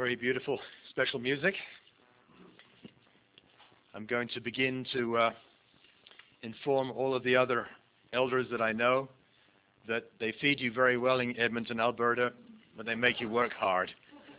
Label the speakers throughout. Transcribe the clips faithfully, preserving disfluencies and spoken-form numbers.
Speaker 1: very beautiful, special music. I'm going to begin to uh, inform all of the other elders that I know that they feed you very well in Edmonton, Alberta, but they make you work hard.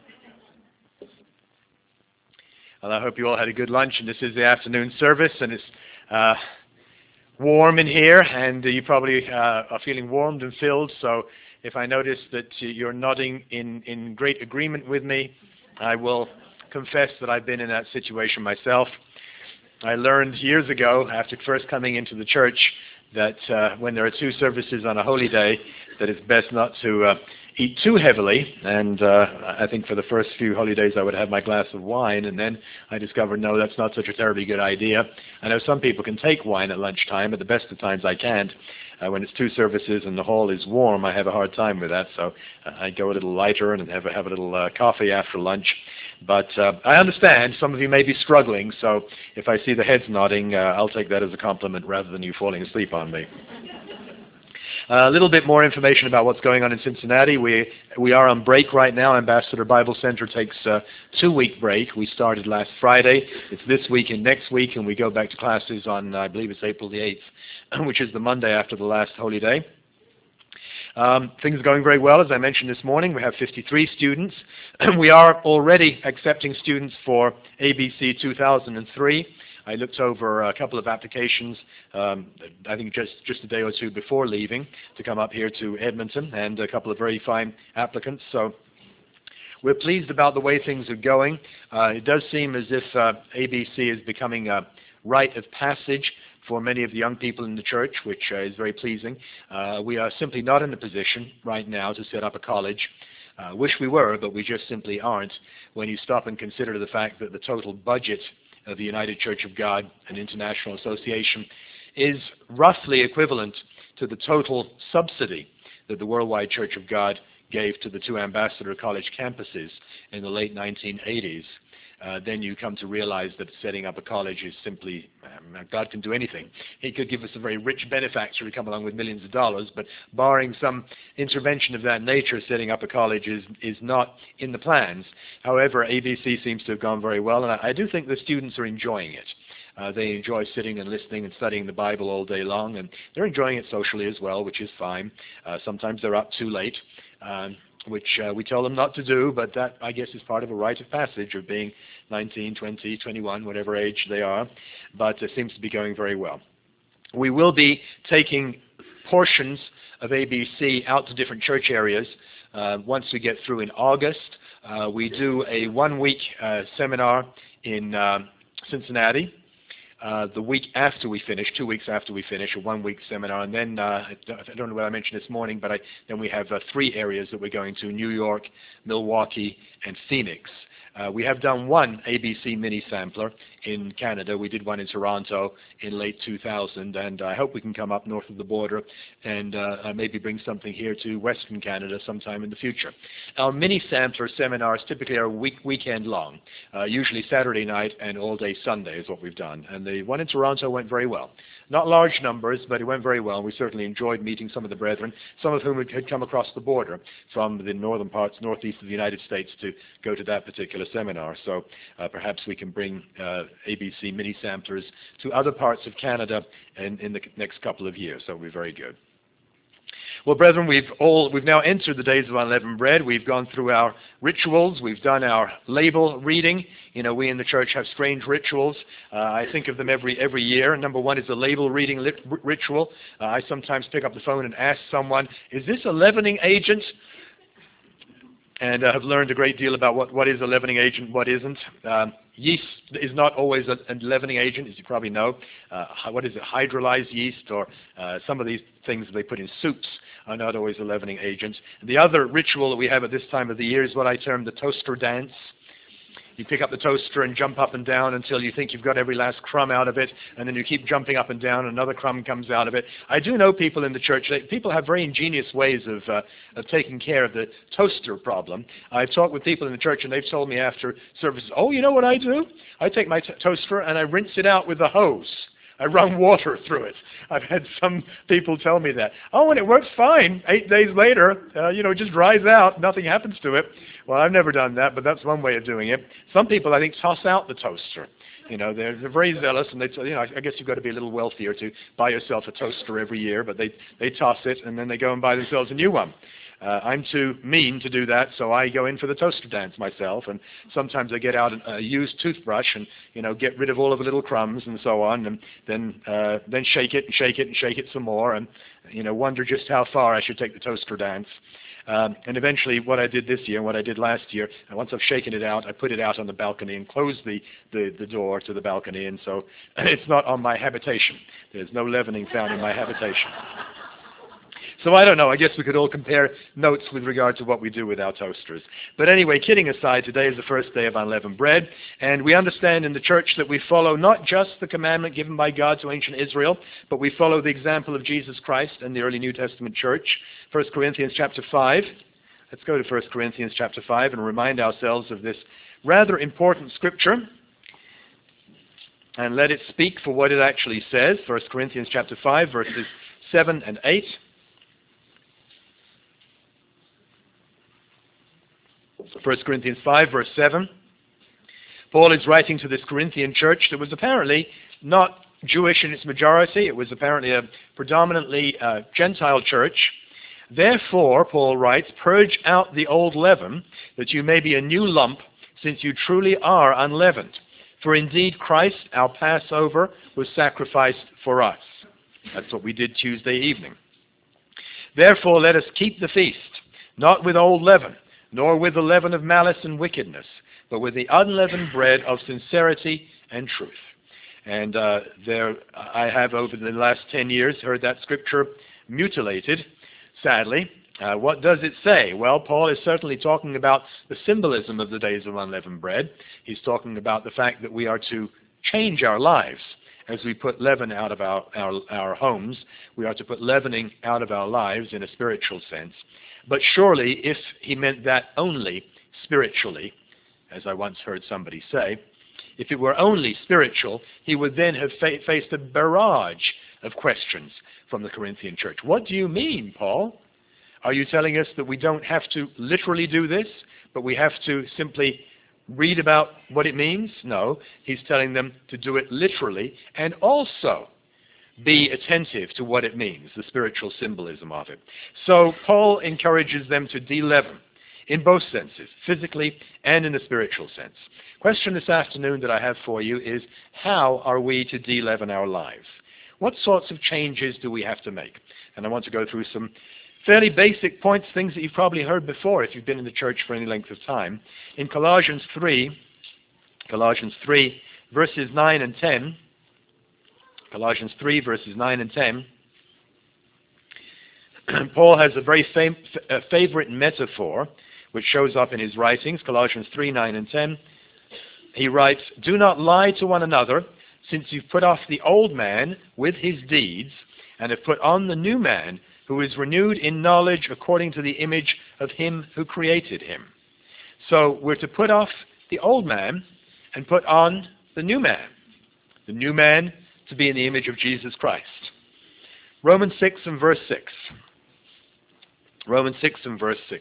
Speaker 1: Well, I hope you all had a good lunch, and this is the afternoon service, and it's uh, warm in here, and you probably uh, are feeling warmed and filled, so if I notice that you're nodding in, in great agreement with me, I will confess that I've been in that situation myself. I learned years ago, after first coming into the church, that uh, when there are two services on a holy day, that it's best not to uh, eat too heavily. And uh, I think for the first few holy days I would have my glass of wine, and then I discovered, no, that's not such a terribly good idea. I know some people can take wine at lunchtime, but the best of times I can't. Uh, when it's two services and the hall is warm, I have a hard time with that, so uh, I go a little lighter and have a, have a little uh, coffee after lunch. But uh, I understand some of you may be struggling, so if I see the heads nodding, uh, I'll take that as a compliment rather than you falling asleep on me. Uh, a little bit more information about what's going on in Cincinnati. We we are on break right now. Ambassador Bible Center takes a two-week break. We started last Friday. It's this week and next week, and we go back to classes on, I believe it's April the eighth, which is the Monday after the last holy day. Um, things are going very well, as I mentioned this morning. We have fifty-three students. We are already accepting students for A B C two thousand three. I looked over a couple of applications, um, I think just, just a day or two before leaving, to come up here to Edmonton, and a couple of very fine applicants. So we're pleased about the way things are going. Uh, it does seem as if uh, A B C is becoming a rite of passage for many of the young people in the church, which uh, is very pleasing. Uh, we are simply not in a position right now to set up a college. Uh, wish we were, but we just simply aren't. When you stop and consider the fact that the total budget of the United Church of God, an international association, is roughly equivalent to the total subsidy that the Worldwide Church of God gave to the two Ambassador College campuses in the late nineteen eighties. Uh, then you come to realize that setting up a college is simply, um, God can do anything. He could give us a very rich benefactor to come along with millions of dollars, but barring some intervention of that nature, setting up a college is, is not in the plans. However, A B C seems to have gone very well, and I, I do think the students are enjoying it. Uh, they enjoy sitting and listening and studying the Bible all day long, and they're enjoying it socially as well, which is fine. Uh, sometimes they're up too late. Um, which uh, we tell them not to do, but that, I guess, is part of a rite of passage of being nineteen, twenty, twenty-one, whatever age they are, but it seems to be going very well. We will be taking portions of A B C out to different church areas uh, once we get through in August. Uh, we do a one-week uh, seminar in uh, Cincinnati. Uh, the week after we finish, two weeks after we finish, a one-week seminar, and then, uh, I don't know what I mentioned this morning, but I, then we have uh, three areas that we're going to: New York, Milwaukee, and Phoenix. Uh, we have done one A B C mini sampler in Canada. We did one in Toronto in late two thousand, and I hope we can come up north of the border and uh, maybe bring something here to Western Canada sometime in the future. Our mini sampler seminars typically are week weekend long, uh, usually Saturday night and all day Sunday is what we've done. And the one in Toronto went very well. Not large numbers, but it went very well. We certainly enjoyed meeting some of the brethren, some of whom had come across the border from the northern parts, northeast of the United States to go to that particular seminar. So uh, perhaps we can bring uh, A B C mini samplers to other parts of Canada in, in the next couple of years. So it will be very good. Well, brethren, we've all we've now entered the days of unleavened bread. We've gone through our rituals. We've done our label reading. You know, we in the church have strange rituals. Uh, I think of them every every year. Number one is the label reading lit- ritual. Uh, I sometimes pick up the phone and ask someone, "Is this a leavening agent?" And I uh, have learned a great deal about what, what is a leavening agent, what isn't. Um, yeast is not always a, a leavening agent, as you probably know. Uh, what is it, hydrolyzed yeast, or uh, some of these things they put in soups are not always a leavening agent. The other ritual that we have at this time of the year is what I term the toaster dance. You pick up the toaster and jump up and down until you think you've got every last crumb out of it, and then you keep jumping up and down, and another crumb comes out of it. I do know people in the church, they, people have very ingenious ways of, uh, of taking care of the toaster problem. I've talked with people in the church, and they've told me after services, oh, you know what I do? I take my t- toaster and I rinse it out with a hose. I run water through it. I've had some people tell me that. Oh, and it works fine. Eight days later, uh, you know, it just dries out. Nothing happens to it. Well, I've never done that, but that's one way of doing it. Some people, I think, toss out the toaster. You know, they're, they're very zealous, and they, you know, I guess you've got to be a little wealthier to buy yourself a toaster every year, but they, they toss it, and then they go and buy themselves a new one. Uh, I'm too mean to do that, so I go in for the toaster dance myself, and sometimes I get out a used toothbrush and, you know, get rid of all of the little crumbs and so on, and then uh, then shake it and shake it and shake it some more, and, you know, wonder just how far I should take the toaster dance. Um, and eventually what I did this year and what I did last year, and once I've shaken it out, I put it out on the balcony and closed the, the, the door to the balcony, and so it's not on my habitation. There's no leavening found in my habitation. So I don't know. I guess we could all compare notes with regard to what we do with our toasters. But anyway, kidding aside, today is the first day of unleavened bread, and we understand in the church that we follow not just the commandment given by God to ancient Israel, but we follow the example of Jesus Christ and the early New Testament church. First Corinthians chapter five. Let's go to First Corinthians chapter five and remind ourselves of this rather important scripture, and let it speak for what it actually says. First Corinthians chapter five, verses seven and eight. First Corinthians five, verse seven. Paul is writing to this Corinthian church that was apparently not Jewish in its majority. It was apparently a predominantly uh, Gentile church. Therefore, Paul writes, purge out the old leaven, that you may be a new lump, since you truly are unleavened. For indeed Christ, our Passover, was sacrificed for us. That's what we did Tuesday evening. Therefore, let us keep the feast, not with old leaven, nor with the leaven of malice and wickedness, but with the unleavened bread of sincerity and truth. And uh, there, I have over the last ten years heard that scripture mutilated, sadly. Uh, what does it say? Well, Paul is certainly talking about the symbolism of the days of unleavened bread. He's talking about the fact that we are to change our lives. As we put leaven out of our, our, our homes, we are to put leavening out of our lives in a spiritual sense. But surely, if he meant that only spiritually, as I once heard somebody say, if it were only spiritual, he would then have fa- faced a barrage of questions from the Corinthian church. What do you mean, Paul? Are you telling us that we don't have to literally do this, but we have to simply read about what it means? No, he's telling them to do it literally and also be attentive to what it means, the spiritual symbolism of it. So Paul encourages them to de-leaven in both senses, physically and in the spiritual sense. Question this afternoon that I have for you is, how are we to de-leaven our lives? What sorts of changes do we have to make? And I want to go through some fairly basic points, things that you've probably heard before if you've been in the church for any length of time. In Colossians three, Colossians three, verses nine and ten, Colossians three, verses nine and ten, Paul has a very fam- a favorite metaphor which shows up in his writings. Colossians three, nine and ten. He writes, do not lie to one another, since you've put off the old man with his deeds, and have put on the new man, who is renewed in knowledge according to the image of him who created him. So we're to put off the old man and put on the new man. The new man to be in the image of Jesus Christ. Romans six and verse six. Romans six and verse six.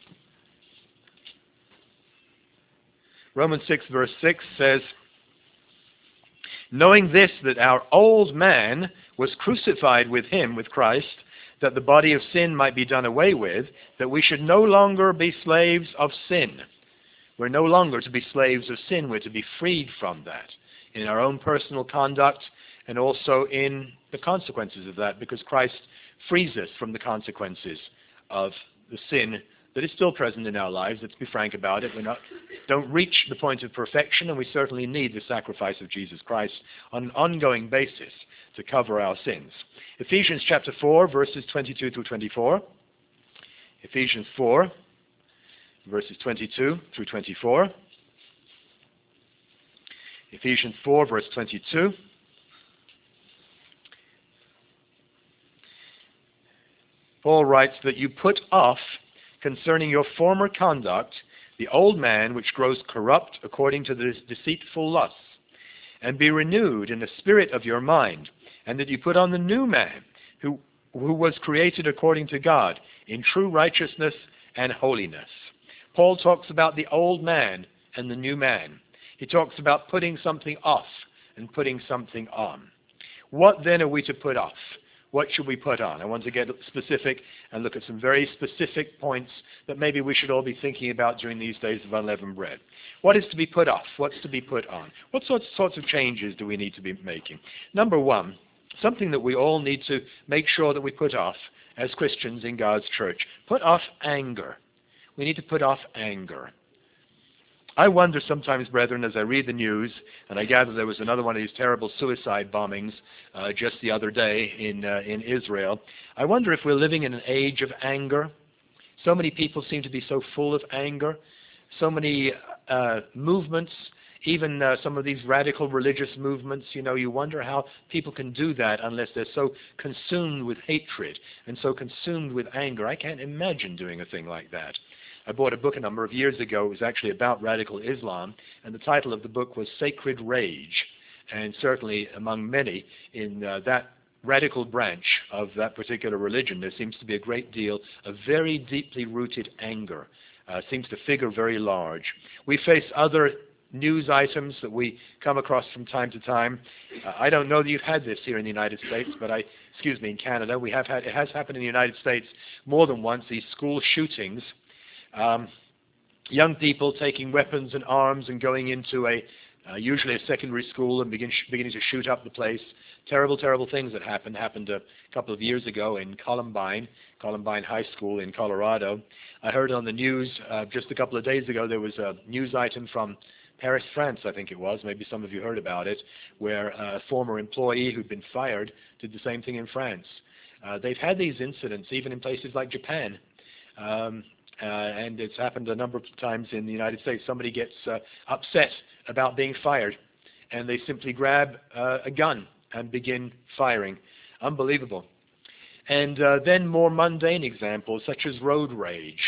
Speaker 1: Romans six verse six says, knowing this, that our old man was crucified with him, with Christ, that the body of sin might be done away with, that we should no longer be slaves of sin. We're no longer to be slaves of sin. We're to be freed from that in our own personal conduct and also in the consequences of that, because Christ frees us from the consequences of the sin that is still present in our lives. Let's be frank about it. We not don't reach the point of perfection, and we certainly need the sacrifice of Jesus Christ on an ongoing basis to cover our sins. Ephesians chapter four, verses twenty-two through twenty-four. Ephesians four, verses twenty-two through twenty-four. Ephesians four, verse twenty-two. Paul writes that you put off concerning your former conduct the old man which grows corrupt according to the deceitful lusts, and be renewed in the spirit of your mind, and that you put on the new man, who, who was created according to God, in true righteousness and holiness. Paul talks about the old man and the new man. He talks about putting something off and putting something on. What then are we to put off? What should we put on? I want to get specific and look at some very specific points that maybe we should all be thinking about during these days of unleavened bread. What is to be put off? What's to be put on? What sorts, sorts of changes do we need to be making? Number one, something that we all need to make sure that we put off as Christians in God's church. Put off anger. We need to put off anger. I wonder sometimes, brethren, as I read the news, and I gather there was another one of these terrible suicide bombings uh, just the other day in uh, in Israel. I wonder if we're living in an age of anger. So many people seem to be so full of anger. So many uh, movements, even uh, some of these radical religious movements, you know, you wonder how people can do that unless they're so consumed with hatred and so consumed with anger. I can't imagine doing a thing like that. I bought a book a number of years ago. It was actually about radical Islam, and the title of the book was Sacred Rage. And certainly among many in uh, that radical branch of that particular religion, there seems to be a great deal of very deeply rooted anger. Uh, seems to figure very large. We face other news items that we come across from time to time. Uh, I don't know that you've had this here in the United States, but I, excuse me, in Canada, we have had, it has happened in the United States more than once, these school shootings. Um, young people taking weapons and arms and going into a uh, usually a secondary school and begin sh- beginning to shoot up the place. Terrible, terrible things that happened. Happened a couple of years ago in Columbine, Columbine High School in Colorado. I heard on the news uh, just a couple of days ago there was a news item from Paris, France, I think it was. Maybe some of you heard about it, where a former employee who'd been fired did the same thing in France. Uh, they've had these incidents even in places like Japan. Um, Uh, and it's happened a number of times in the United States. Somebody gets uh, upset about being fired, and they simply grab uh, a gun and begin firing. Unbelievable. And uh, then more mundane examples, such as road rage.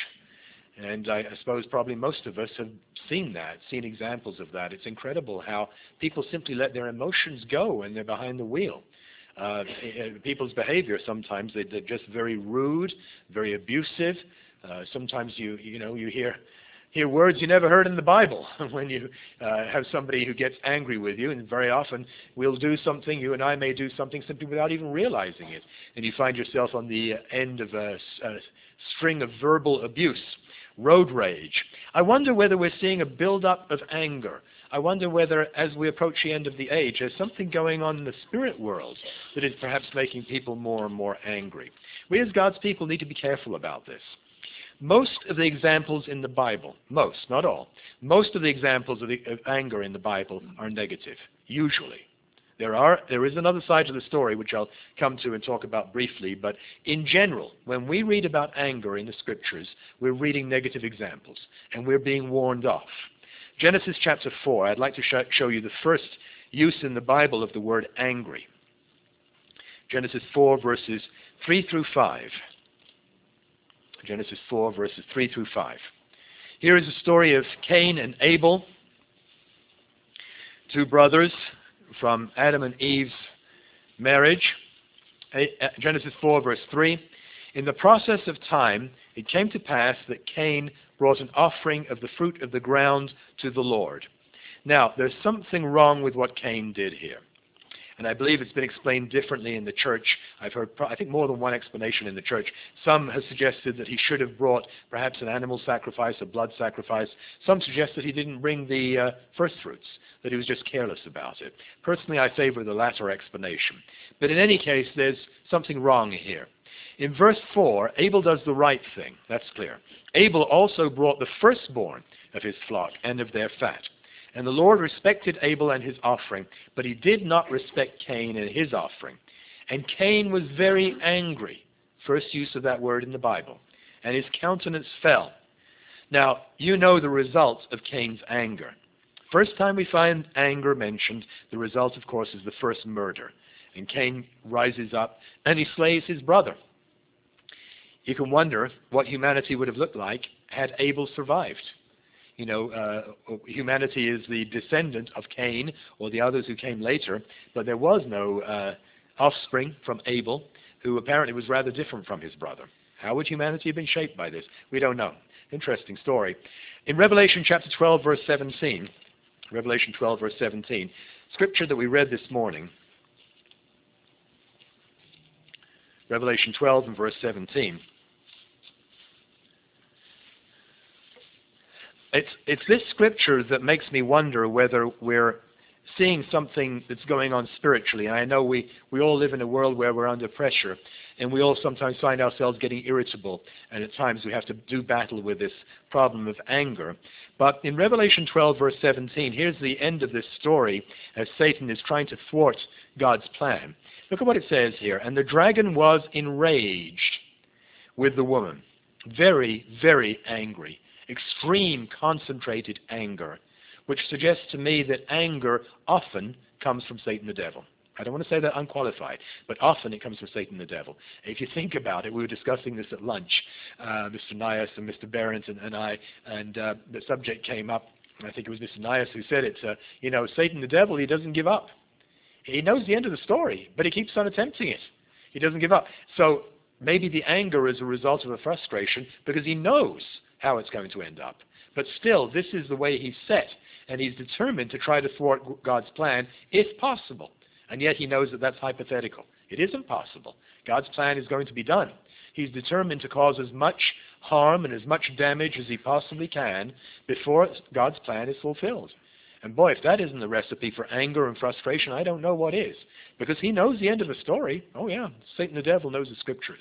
Speaker 1: And I, I suppose probably most of us have seen that, seen examples of that. It's incredible how people simply let their emotions go when they're behind the wheel. Uh, people's behavior sometimes, they, they're just very rude, very abusive. Uh, sometimes you you know you hear hear words you never heard in the Bible when you uh, have somebody who gets angry with you, and very often we'll do something, you and I may do something simply without even realizing it, and you find yourself on the end of a, a string of verbal abuse. Road rage. I wonder whether we're seeing a build-up of anger. I wonder whether, as we approach the end of the age, there's something going on in the spirit world that is perhaps making people more and more angry. We as God's people need to be careful about this. Most of the examples in the Bible, most, not all, most of the examples of, the, of anger in the Bible are negative, usually. There are, there is another side to the story which I'll come to and talk about briefly, but in general, when we read about anger in the Scriptures, we're reading negative examples, and we're being warned off. Genesis chapter four, I'd like to sh- show you the first use in the Bible of the word angry. Genesis four, verses three through five. Genesis four, verses three through five. Here is a story of Cain and Abel, two brothers from Adam and Eve's marriage. Genesis four, verse three. In the process of time, it came to pass that Cain brought an offering of the fruit of the ground to the Lord. Now, there's something wrong with what Cain did here. And I believe it's been explained differently in the church. I've heard, I think, more than one explanation in the church. Some have suggested that he should have brought perhaps an animal sacrifice, a blood sacrifice. Some suggest that he didn't bring the uh, first fruits, that he was just careless about it. Personally, I favor the latter explanation. But in any case, there's something wrong here. In verse four, Abel does the right thing. That's clear. Abel also brought the firstborn of his flock and of their fat. And the Lord respected Abel and his offering, but he did not respect Cain and his offering. And Cain was very angry, first use of that word in the Bible, and his countenance fell. Now, you know the result of Cain's anger. First time we find anger mentioned, the result, of course, is the first murder. And Cain rises up, and he slays his brother. You can wonder what humanity would have looked like had Abel survived. you know, uh, humanity is the descendant of Cain or the others who came later, but there was no uh, offspring from Abel, who apparently was rather different from his brother. How would humanity have been shaped by this? We don't know. Interesting story. In Revelation chapter twelve, verse seventeen, Revelation twelve, verse seventeen, scripture that we read this morning, Revelation twelve and verse seventeen. It's, it's this scripture that makes me wonder whether we're seeing something that's going on spiritually. And I know we, we all live in a world where we're under pressure, and we all sometimes find ourselves getting irritable, and at times we have to do battle with this problem of anger. But in Revelation twelve, verse seventeen, here's the end of this story as Satan is trying to thwart God's plan. Look at what it says here. And the dragon was enraged with the woman, very, very angry, extreme concentrated anger, which suggests to me that anger often comes from Satan the devil. I don't want to say that unqualified, but often it comes from Satan the devil. If you think about it, we were discussing this at lunch, uh, Mister Nias and Mister Behrens and, and I, and uh, the subject came up. I think it was Mister Nias who said it. Uh, you know, Satan the devil, he doesn't give up. He knows the end of the story, but he keeps on attempting it. He doesn't give up. So maybe the anger is a result of a frustration because he knows how it's going to end up. But still, this is the way he's set, and he's determined to try to thwart God's plan if possible. And yet he knows that that's hypothetical. It isn't possible. God's plan is going to be done. He's determined to cause as much harm and as much damage as he possibly can before God's plan is fulfilled. And boy, if that isn't the recipe for anger and frustration, I don't know what is. Because he knows the end of the story. Oh yeah, Satan the devil knows the scriptures.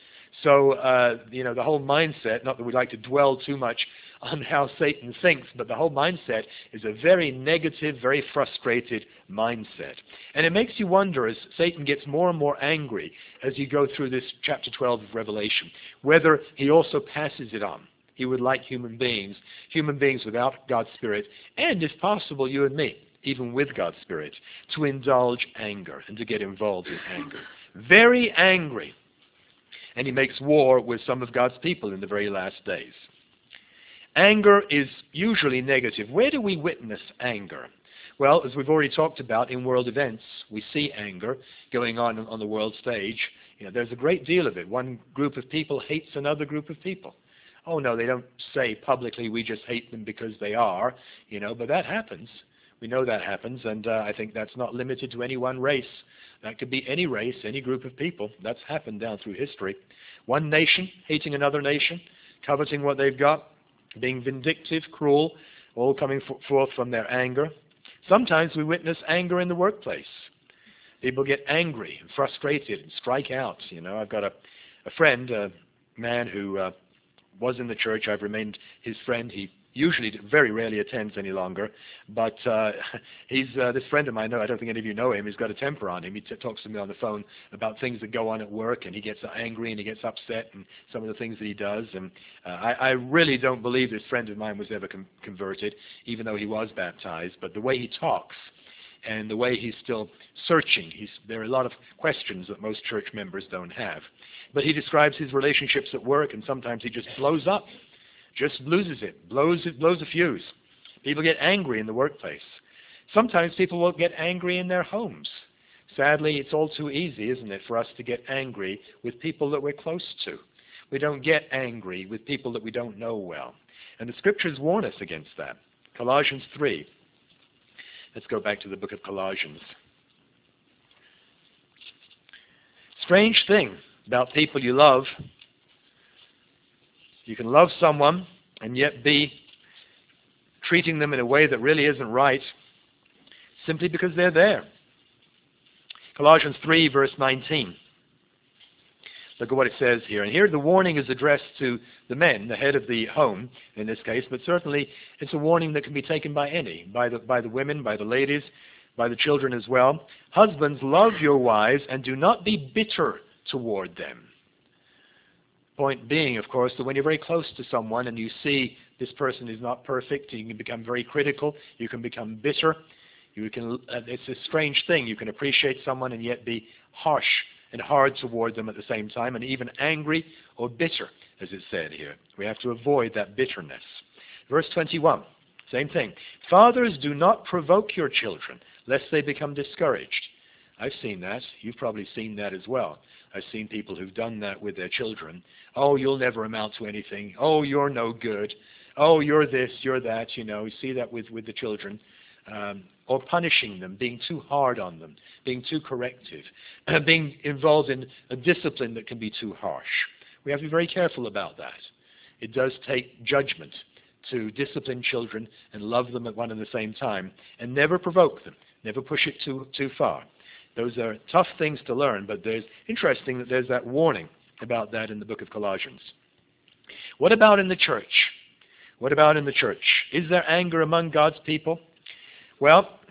Speaker 1: So, uh, you know, the whole mindset, not that we like to dwell too much on how Satan thinks, but the whole mindset is a very negative, very frustrated mindset. And it makes you wonder, as Satan gets more and more angry as you go through this chapter twelve of Revelation, whether he also passes it on. He would like human beings, human beings without God's Spirit, and if possible, you and me, even with God's Spirit, to indulge anger and to get involved in anger. Very angry. And he makes war with some of God's people in the very last days. Anger is usually negative. Where do we witness anger? Well, as we've already talked about in world events, we see anger going on on the world stage. You know, there's a great deal of it. One group of people hates another group of people. Oh no, they don't say publicly we just hate them because they are, you know, but that happens. We know that happens, and uh, I think that's not limited to any one race. That could be any race, any group of people. That's happened down through history. One nation hating another nation, coveting what they've got, being vindictive, cruel, all coming f- forth from their anger. Sometimes we witness anger in the workplace. People get angry and frustrated and strike out. You know, I've got a, a friend, a man who uh, was in the church. I've remained his friend. He usually very rarely attends any longer, but uh, he's uh, this friend of mine. No, I don't think any of you know him. He's got a temper on him. He t- talks to me on the phone about things that go on at work, and he gets angry and he gets upset, and some of the things that he does. And uh, I, I really don't believe this friend of mine was ever com- converted, even though he was baptized. But the way he talks and the way he's still searching, he's, there are a lot of questions that most church members don't have. But he describes his relationships at work, and sometimes he just blows up. Just loses it, blows it, blows a fuse. People get angry in the workplace. Sometimes people will get angry in their homes. Sadly, it's all too easy, isn't it, for us to get angry with people that we're close to. We don't get angry with people that we don't know well. And the scriptures warn us against that. Colossians three. Let's go back to the book of Colossians. Strange thing about people you love. You can love someone and yet be treating them in a way that really isn't right simply because they're there. Colossians three, verse nineteen. Look at what it says here. And here the warning is addressed to the men, the head of the home in this case, but certainly it's a warning that can be taken by any, by the, by the women, by the ladies, by the children as well. Husbands, love your wives and do not be bitter toward them. Point being, of course, that when you're very close to someone and you see this person is not perfect, you can become very critical, you can become bitter. You can, uh, it's a strange thing. You can appreciate someone and yet be harsh and hard toward them at the same time, and even angry or bitter, as it said here. We have to avoid that bitterness. Verse twenty-one, same thing. Fathers, do not provoke your children, lest they become discouraged. I've seen that. You've probably seen that as well. I've seen people who've done that with their children. Oh, you'll never amount to anything. Oh, you're no good. Oh, you're this, you're that. You know, you see that with, with the children. Um, or punishing them, being too hard on them, being too corrective, being involved in a discipline that can be too harsh. We have to be very careful about that. It does take judgment to discipline children and love them at one and the same time, and never provoke them, never push it too too far. Those are tough things to learn, but there's interesting that there's that warning about that in the book of Colossians. What about in the church? What about in the church? Is there anger among God's people? Well,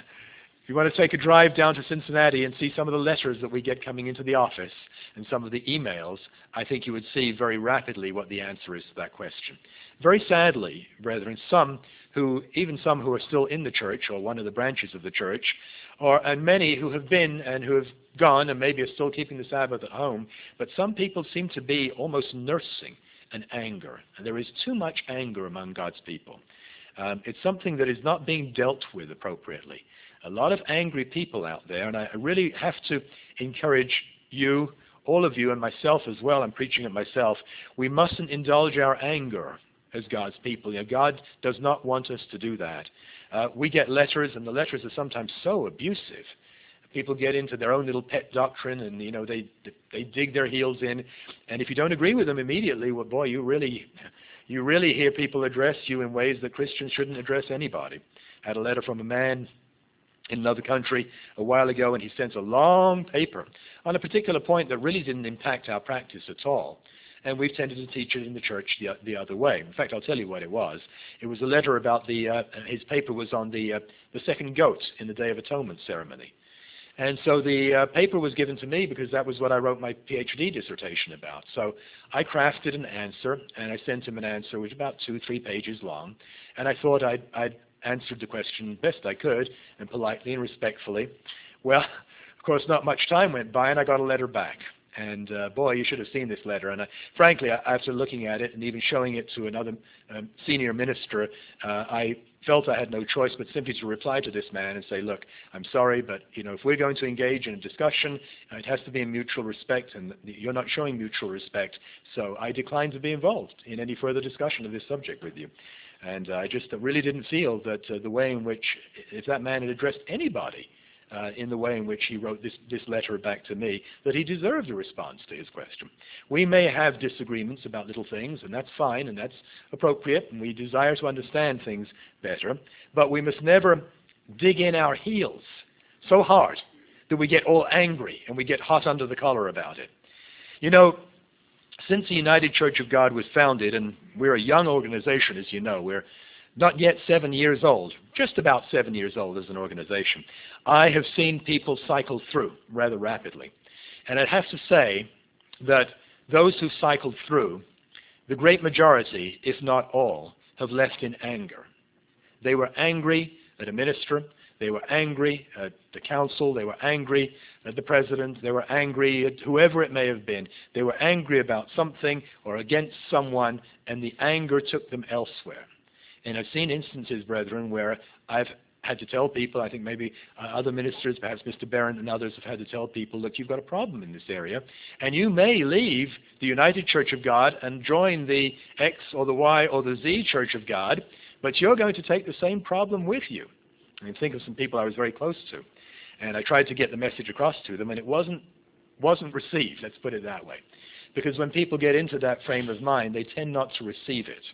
Speaker 1: if you want to take a drive down to Cincinnati and see some of the letters that we get coming into the office and some of the emails, I think you would see very rapidly what the answer is to that question. Very sadly, brethren, some who, even some who are still in the church or one of the branches of the church, or and many who have been and who have gone and maybe are still keeping the Sabbath at home, but some people seem to be almost nursing an anger. And there is too much anger among God's people. Um, it's something that is not being dealt with appropriately. A lot of angry people out there, and I really have to encourage you, all of you, and myself as well, I'm preaching it myself, we mustn't indulge our anger as God's people. You know, God does not want us to do that. Uh, we get letters, and the letters are sometimes so abusive. People get into their own little pet doctrine, and you know they they dig their heels in. And if you don't agree with them immediately, well, boy, you really you really hear people address you in ways that Christians shouldn't address anybody. I had a letter from a man in another country a while ago, and he sent a long paper on a particular point that really didn't impact our practice at all. And we've tended to teach it in the church the, the other way. In fact, I'll tell you what it was. It was a letter about the, uh, his paper was on the, uh, the second goat in the Day of Atonement ceremony. And so the uh, paper was given to me because that was what I wrote my PhD dissertation about. So I crafted an answer, and I sent him an answer which was about two, three pages long. And I thought I'd, I'd answered the question best I could, and politely and respectfully. Well, of course, not much time went by, and I got a letter back. And uh, boy, you should have seen this letter. And I, frankly, after looking at it and even showing it to another um, senior minister, uh, I felt I had no choice but simply to reply to this man and say, look, I'm sorry, but you know, if we're going to engage in a discussion, uh, it has to be in mutual respect, and you're not showing mutual respect. So I decline to be involved in any further discussion of this subject with you. And uh, I just really didn't feel that uh, the way in which, if that man had addressed anybody, Uh, in the way in which he wrote this, this letter back to me, that he deserved a response to his question. We may have disagreements about little things, and that's fine, and that's appropriate, and we desire to understand things better, but we must never dig in our heels so hard that we get all angry and we get hot under the collar about it. You know, since the United Church of God was founded, and we're a young organization, as you know, we're not yet seven years old, just about seven years old as an organization, I have seen people cycle through rather rapidly. And I'd have to say that those who cycled through, the great majority, if not all, have left in anger. They were angry at a minister. They were angry at the council. They were angry at the president. They were angry at whoever it may have been. They were angry about something or against someone, and the anger took them elsewhere. And I've seen instances, brethren, where I've had to tell people, I think maybe uh, other ministers, perhaps Mister Barron and others have had to tell people, look, you've got a problem in this area, and you may leave the United Church of God and join the X or the Y or the Z Church of God, but you're going to take the same problem with you. I mean, think of some people I was very close to, and I tried to get the message across to them, and it wasn't wasn't received, let's put it that way. Because when people get into that frame of mind, they tend not to receive it.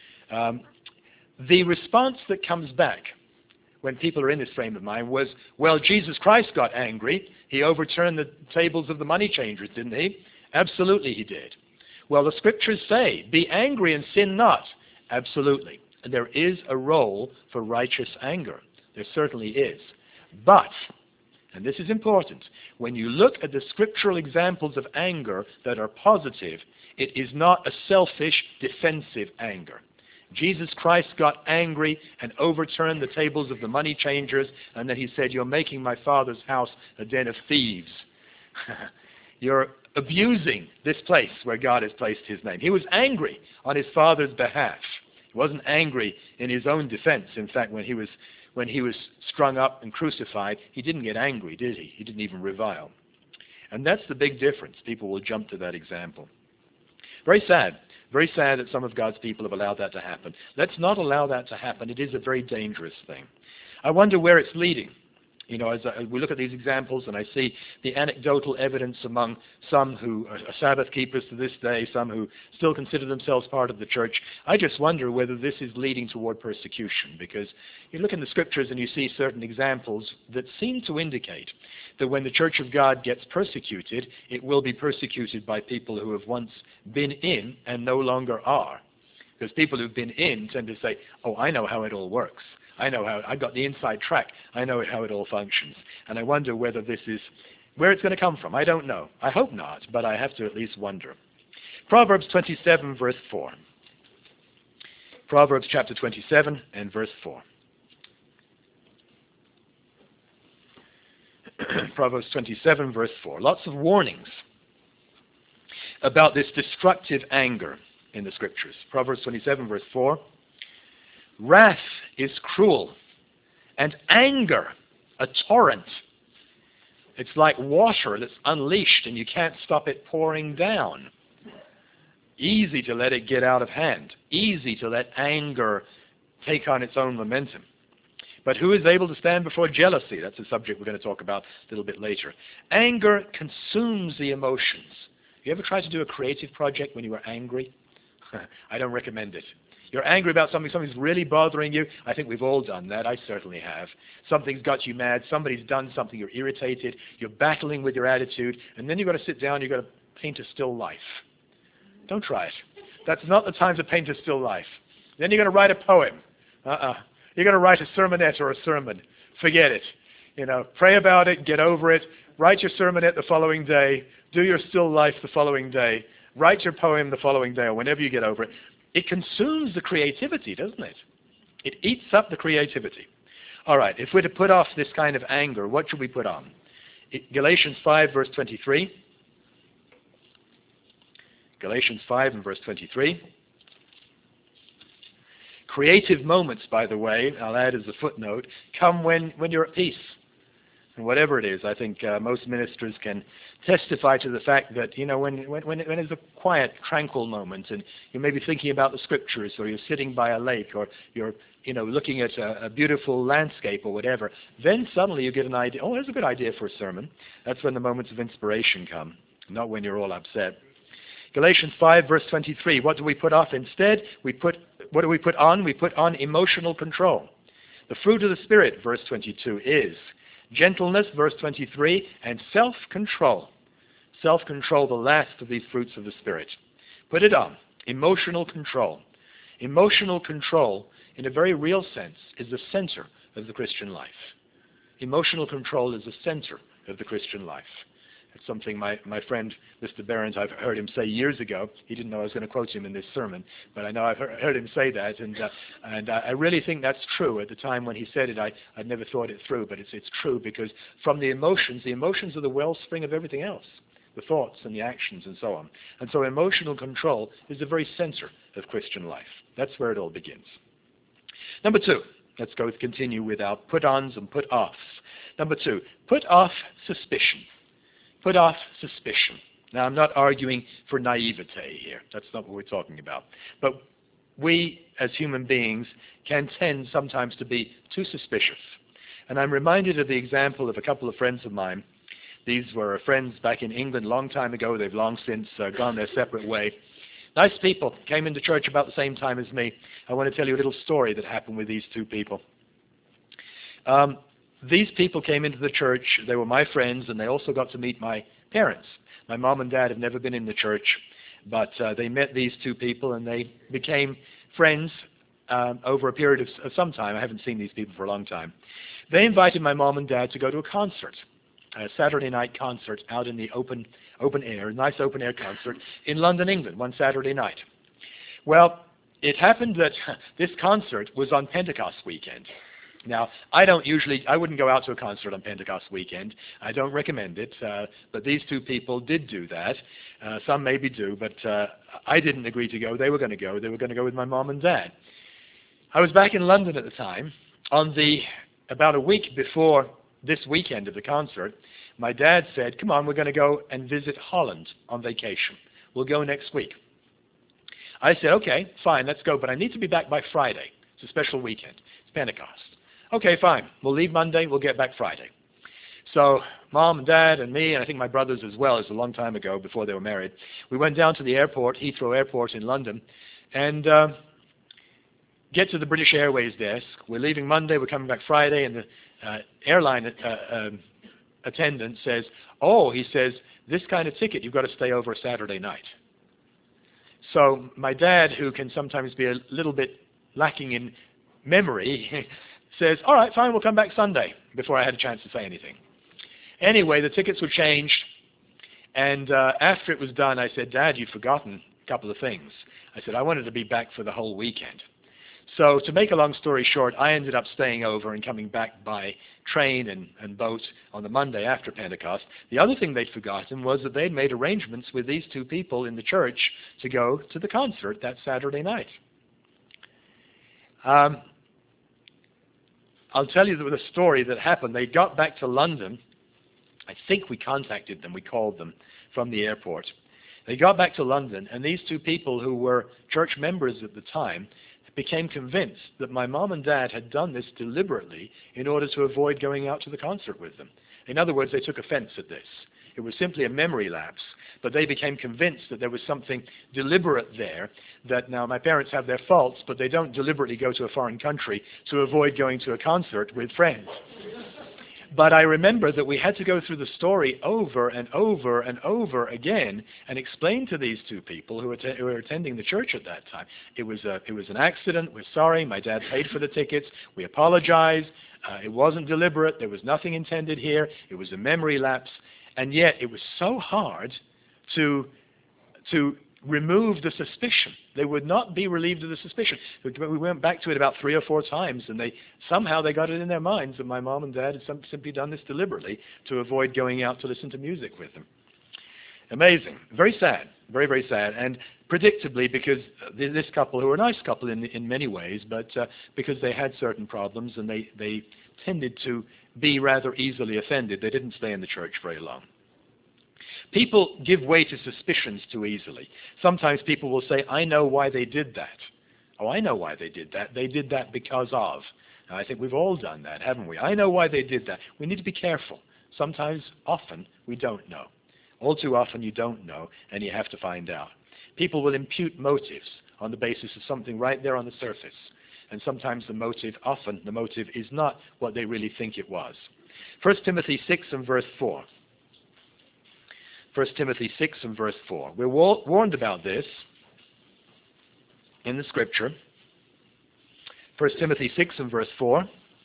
Speaker 1: Um, The response that comes back when people are in this frame of mind was, well, Jesus Christ got angry. He overturned the tables of the money changers, didn't he? Absolutely he did. Well, the scriptures say, be angry and sin not. Absolutely. And there is a role for righteous anger. There certainly is. But, and this is important, when you look at the scriptural examples of anger that are positive, it is not a selfish, defensive anger. Jesus Christ got angry and overturned the tables of the money changers, and then he said, you're making my Father's house a den of thieves. You're abusing this place where God has placed his name. He was angry on his Father's behalf wasn't angry in his own defense. In fact, when he was when he was strung up and crucified, he didn't get angry, did he? He didn't even revile. And that's the big difference. People will jump to that example. Very sad. Very sad that some of God's people have allowed that to happen. Let's not allow that to happen. It is a very dangerous thing. I wonder where it's leading. You know, as, I, as we look at these examples and I see the anecdotal evidence among some who are Sabbath keepers to this day, some who still consider themselves part of the church, I just wonder whether this is leading toward persecution, because you look in the scriptures and you see certain examples that seem to indicate that when the church of God gets persecuted, it will be persecuted by people who have once been in and no longer are. Because people who've been in tend to say, oh, I know how it all works. I know how, I got the inside track. I know how it all functions. And I wonder whether this is, where it's going to come from. I don't know. I hope not, but I have to at least wonder. Proverbs twenty-seven, verse four. Proverbs chapter twenty-seven and verse four. Proverbs twenty-seven, verse four. Lots of warnings about this destructive anger in the scriptures. Proverbs twenty-seven, verse four. Wrath is cruel, and anger a torrent. It's like water that's unleashed and you can't stop it pouring down. Easy to let it get out of hand. Easy to let anger take on its own momentum. But who is able to stand before jealousy? That's a subject we're going to talk about a little bit later. Anger consumes the emotions. You ever tried to do a creative project when you were angry? I don't recommend it. You're angry about something, something's really bothering you. I think we've all done that. I certainly have. Something's got you mad. Somebody's done something. You're irritated. You're battling with your attitude. And then you've got to sit down. You've got to paint a still life. Don't try it. That's not the time to paint a still life. Then you're going to write a poem. Uh-uh. You're going to write a sermonette or a sermon. Forget it. You know, pray about it. Get over it. Write your sermonette the following day. Do your still life the following day. Write your poem the following day or whenever you get over it. It consumes the creativity, doesn't it? It eats up the creativity. All right, if we're to put off this kind of anger, what should we put on? It, Galatians five, verse twenty-three. Galatians five and verse twenty-three. Creative moments, by the way, I'll add as a footnote, come when, when you're at peace. And whatever it is, I think uh, most ministers can testify to the fact that, you know, when, when, when, when it's a quiet, tranquil moment and you may be thinking about the scriptures or you're sitting by a lake or you're, you know, looking at a, a beautiful landscape or whatever, then suddenly you get an idea, oh, there's a good idea for a sermon. That's when the moments of inspiration come, not when you're all upset. Galatians five, verse twenty-three, what do we put off instead? We put, what do we put on? We put on emotional control. The fruit of the Spirit, verse twenty-two, is gentleness, verse twenty-three, and self-control. Self-control, the last of these fruits of the Spirit. Put it on. Emotional control. Emotional control, in a very real sense, is the center of the Christian life. Emotional control is the center of the Christian life. It's something my, my friend, Mister Behrens, I've heard him say years ago. He didn't know I was going to quote him in this sermon, but I know I've heard, heard him say that, and uh, and uh, I really think that's true. At the time when he said it, I, I'd never thought it through, but it's, it's true, because from the emotions, the emotions are the wellspring of everything else, the thoughts and the actions and so on. And so emotional control is the very center of Christian life. That's where it all begins. Number two, let's go continue with our put-ons and put-offs. Number two, put off suspicion. Put off suspicion. Now, I'm not arguing for naivete here. That's not what we're talking about. But we, as human beings, can tend sometimes to be too suspicious. And I'm reminded of the example of a couple of friends of mine. These were friends back in England a long time ago. They've long since uh, gone their separate way. Nice people. Came into church about the same time as me. I want to tell you a little story that happened with these two people. Um, These people came into the church. They were my friends, and they also got to meet my parents. My mom and dad have never been in the church, but uh, they met these two people, and they became friends um, over a period of, of some time. I haven't seen these people for a long time. They invited my mom and dad to go to a concert, a Saturday night concert out in the open, open air, a nice open air concert in London, England, one Saturday night. Well, it happened that this concert was on Pentecost weekend. Now, I don't usually, I wouldn't go out to a concert on Pentecost weekend. I don't recommend it, uh, but these two people did do that. Uh, some maybe do, but uh, I didn't agree to go. They were going to go. They were going to go with my mom and dad. I was back in London at the time. On the about a week before this weekend of the concert, my dad said, come on, we're going to go and visit Holland on vacation. We'll go next week. I said, okay, fine, let's go, but I need to be back by Friday. It's a special weekend. It's Pentecost. Okay, fine. We'll leave Monday. We'll get back Friday. So Mom and Dad and me, and I think my brothers as well, it's a long time ago before they were married, we went down to the airport, Heathrow Airport in London, and uh, get to the British Airways desk. We're leaving Monday. We're coming back Friday, and the uh, airline uh, um, attendant says, oh, he says, this kind of ticket, you've got to stay over a Saturday night. So my dad, who can sometimes be a little bit lacking in memory, says, all right, fine, we'll come back Sunday, before I had a chance to say anything. Anyway, the tickets were changed, and uh, after it was done, I said, Dad, you've forgotten a couple of things. I said, I wanted to be back for the whole weekend. So to make a long story short, I ended up staying over and coming back by train and, and boat on the Monday after Pentecost. The other thing they'd forgotten was that they'd made arrangements with these two people in the church to go to the concert that Saturday night. Um, I'll tell you the story that happened. They got back to London. I think we contacted them. We called them from the airport. They got back to London, and these two people who were church members at the time became convinced that my mom and dad had done this deliberately in order to avoid going out to the concert with them. In other words, they took offense at this. It was simply a memory lapse, but they became convinced that there was something deliberate there, that now my parents have their faults, but they don't deliberately go to a foreign country to avoid going to a concert with friends. But I remember that we had to go through the story over and over and over again and explain to these two people who were, who were attending the church at that time. It was, a, it was an accident. We're sorry. My dad paid for the tickets. We apologize. Uh, it wasn't deliberate. There was nothing intended here. It was a memory lapse. And yet it was so hard to, to remove the suspicion. They would not be relieved of the suspicion. We went back to it about three or four times, and they somehow they got it in their minds that my mom and dad had some, simply done this deliberately to avoid going out to listen to music with them. Amazing. Very sad. Very, very sad. And predictably, because this couple, who were a nice couple in, in many ways, but uh, because they had certain problems and they, they tended to be rather easily offended, they didn't stay in the church very long. People give way to suspicions too easily. Sometimes people will say, I know why they did that. Oh, I know why they did that. They did that because of. Now, I think we've all done that, haven't we? I know why they did that. We need to be careful. Sometimes, often, we don't know. All too often, you don't know, and you have to find out. People will impute motives on the basis of something right there on the surface. And sometimes the motive, often the motive, is not what they really think it was. First Timothy six and verse four. First Timothy six and verse four. We're warned about this in the Scripture. First Timothy six and verse four.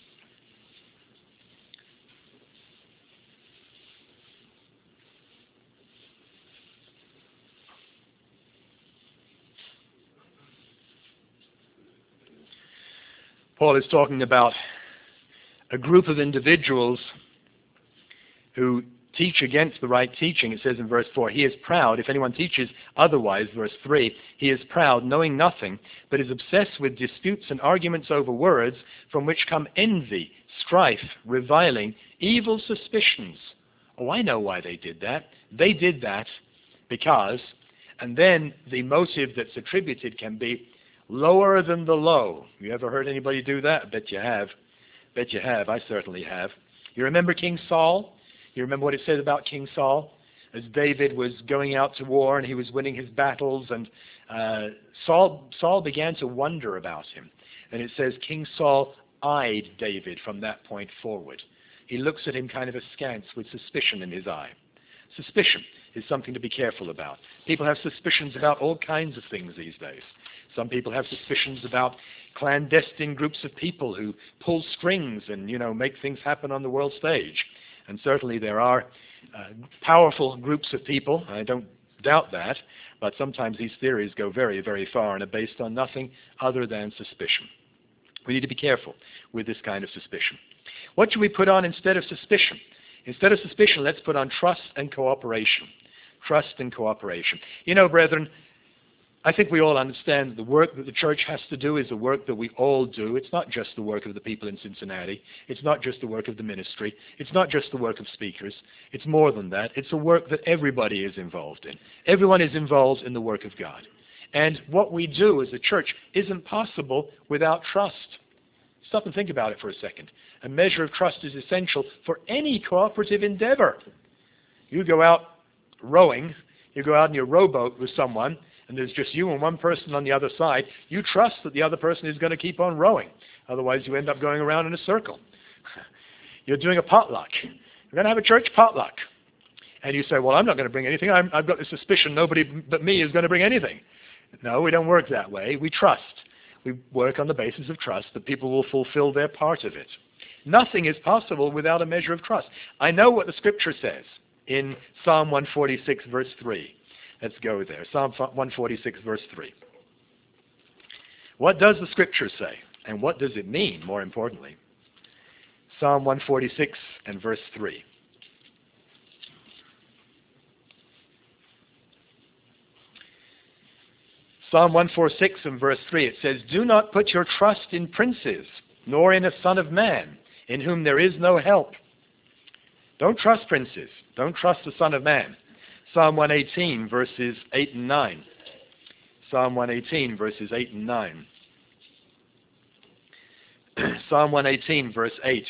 Speaker 1: Paul is talking about a group of individuals who teach against the right teaching. It says in verse four, he is proud. If anyone teaches otherwise, verse three, he is proud, knowing nothing, but is obsessed with disputes and arguments over words, from which come envy, strife, reviling, evil suspicions. Oh, I know why they did that. They did that because, and then the motive that's attributed can be lower than the low. You ever heard anybody do that? I bet you have. Bet you have. I certainly have. You remember King Saul? You remember what it said about King Saul? As David was going out to war and he was winning his battles, and uh, Saul, Saul began to wonder about him. And it says King Saul eyed David from that point forward. He looks at him kind of askance with suspicion in his eye. Suspicion is something to be careful about. People have suspicions about all kinds of things these days. Some people have suspicions about clandestine groups of people who pull strings and, you know, make things happen on the world stage. And certainly there are uh, powerful groups of people. I don't doubt that. But sometimes these theories go very, very far and are based on nothing other than suspicion. We need to be careful with this kind of suspicion. What should we put on instead of suspicion? Instead of suspicion, let's put on trust and cooperation. Trust and cooperation. You know, brethren, I think we all understand that the work that the church has to do is the work that we all do. It's not just the work of the people in Cincinnati. It's not just the work of the ministry. It's not just the work of speakers. It's more than that. It's a work that everybody is involved in. Everyone is involved in the work of God. And what we do as a church isn't possible without trust. Stop and think about it for a second. A measure of trust is essential for any cooperative endeavor. You go out rowing, you go out in your rowboat with someone, and there's just you and one person on the other side, you trust that the other person is going to keep on rowing. Otherwise, you end up going around in a circle. You're doing a potluck. You're going to have a church potluck. And you say, well, I'm not going to bring anything. I'm, I've got the suspicion nobody but me is going to bring anything. No, we don't work that way. We trust. We work on the basis of trust that people will fulfill their part of it. Nothing is possible without a measure of trust. I know what the Scripture says in Psalm one forty-six, verse three. Let's go there. Psalm one forty-six, verse three. What does the Scripture say? And what does it mean, more importantly? Psalm one forty-six and verse three. Psalm one forty-six and verse three, it says, "Do not put your trust in princes, nor in a son of man, in whom there is no help." Don't trust princes. Don't trust the Son of Man. Psalm one eighteen, verses eight and nine. Psalm one eighteen, verses eight and nine. Psalm one eighteen, verse eight.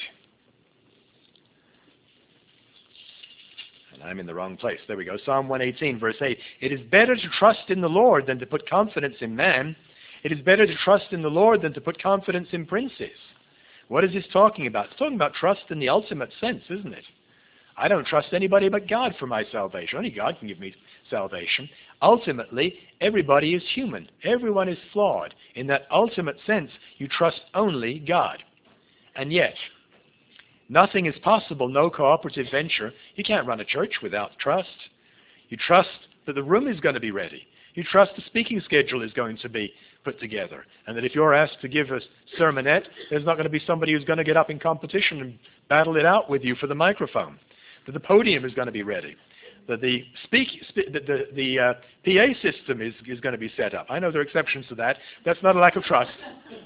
Speaker 1: And I'm in the wrong place. There we go. Psalm one eighteen, verse eight. "It is better to trust in the Lord than to put confidence in man. It is better to trust in the Lord than to put confidence in princes." What is this talking about? It's talking about trust in the ultimate sense, isn't it? I don't trust anybody but God for my salvation. Only God can give me salvation. Ultimately, everybody is human. Everyone is flawed. In that ultimate sense, you trust only God. And yet, nothing is possible, no cooperative venture. You can't run a church without trust. You trust that the room is going to be ready. You trust the speaking schedule is going to be put together. And that if you're asked to give a sermonette, there's not going to be somebody who's going to get up in competition and battle it out with you for the microphone. That the podium is going to be ready. That the, speak, spe- the, the, the uh, P A system is, is going to be set up. I know there are exceptions to that. That's not a lack of trust.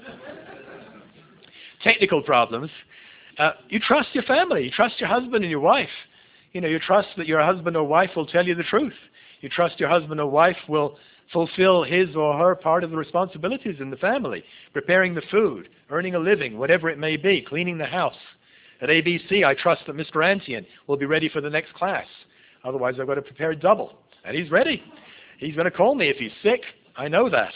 Speaker 1: Technical problems. Uh, you trust your family. You trust your husband and your wife. You know, you trust that your husband or wife will tell you the truth. You trust your husband or wife will fulfill his or her part of the responsibilities in the family, preparing the food, earning a living, whatever it may be, cleaning the house. At A B C, I trust that Mister Antian will be ready for the next class. Otherwise, I've got to prepare double. And he's ready. He's going to call me if he's sick. I know that.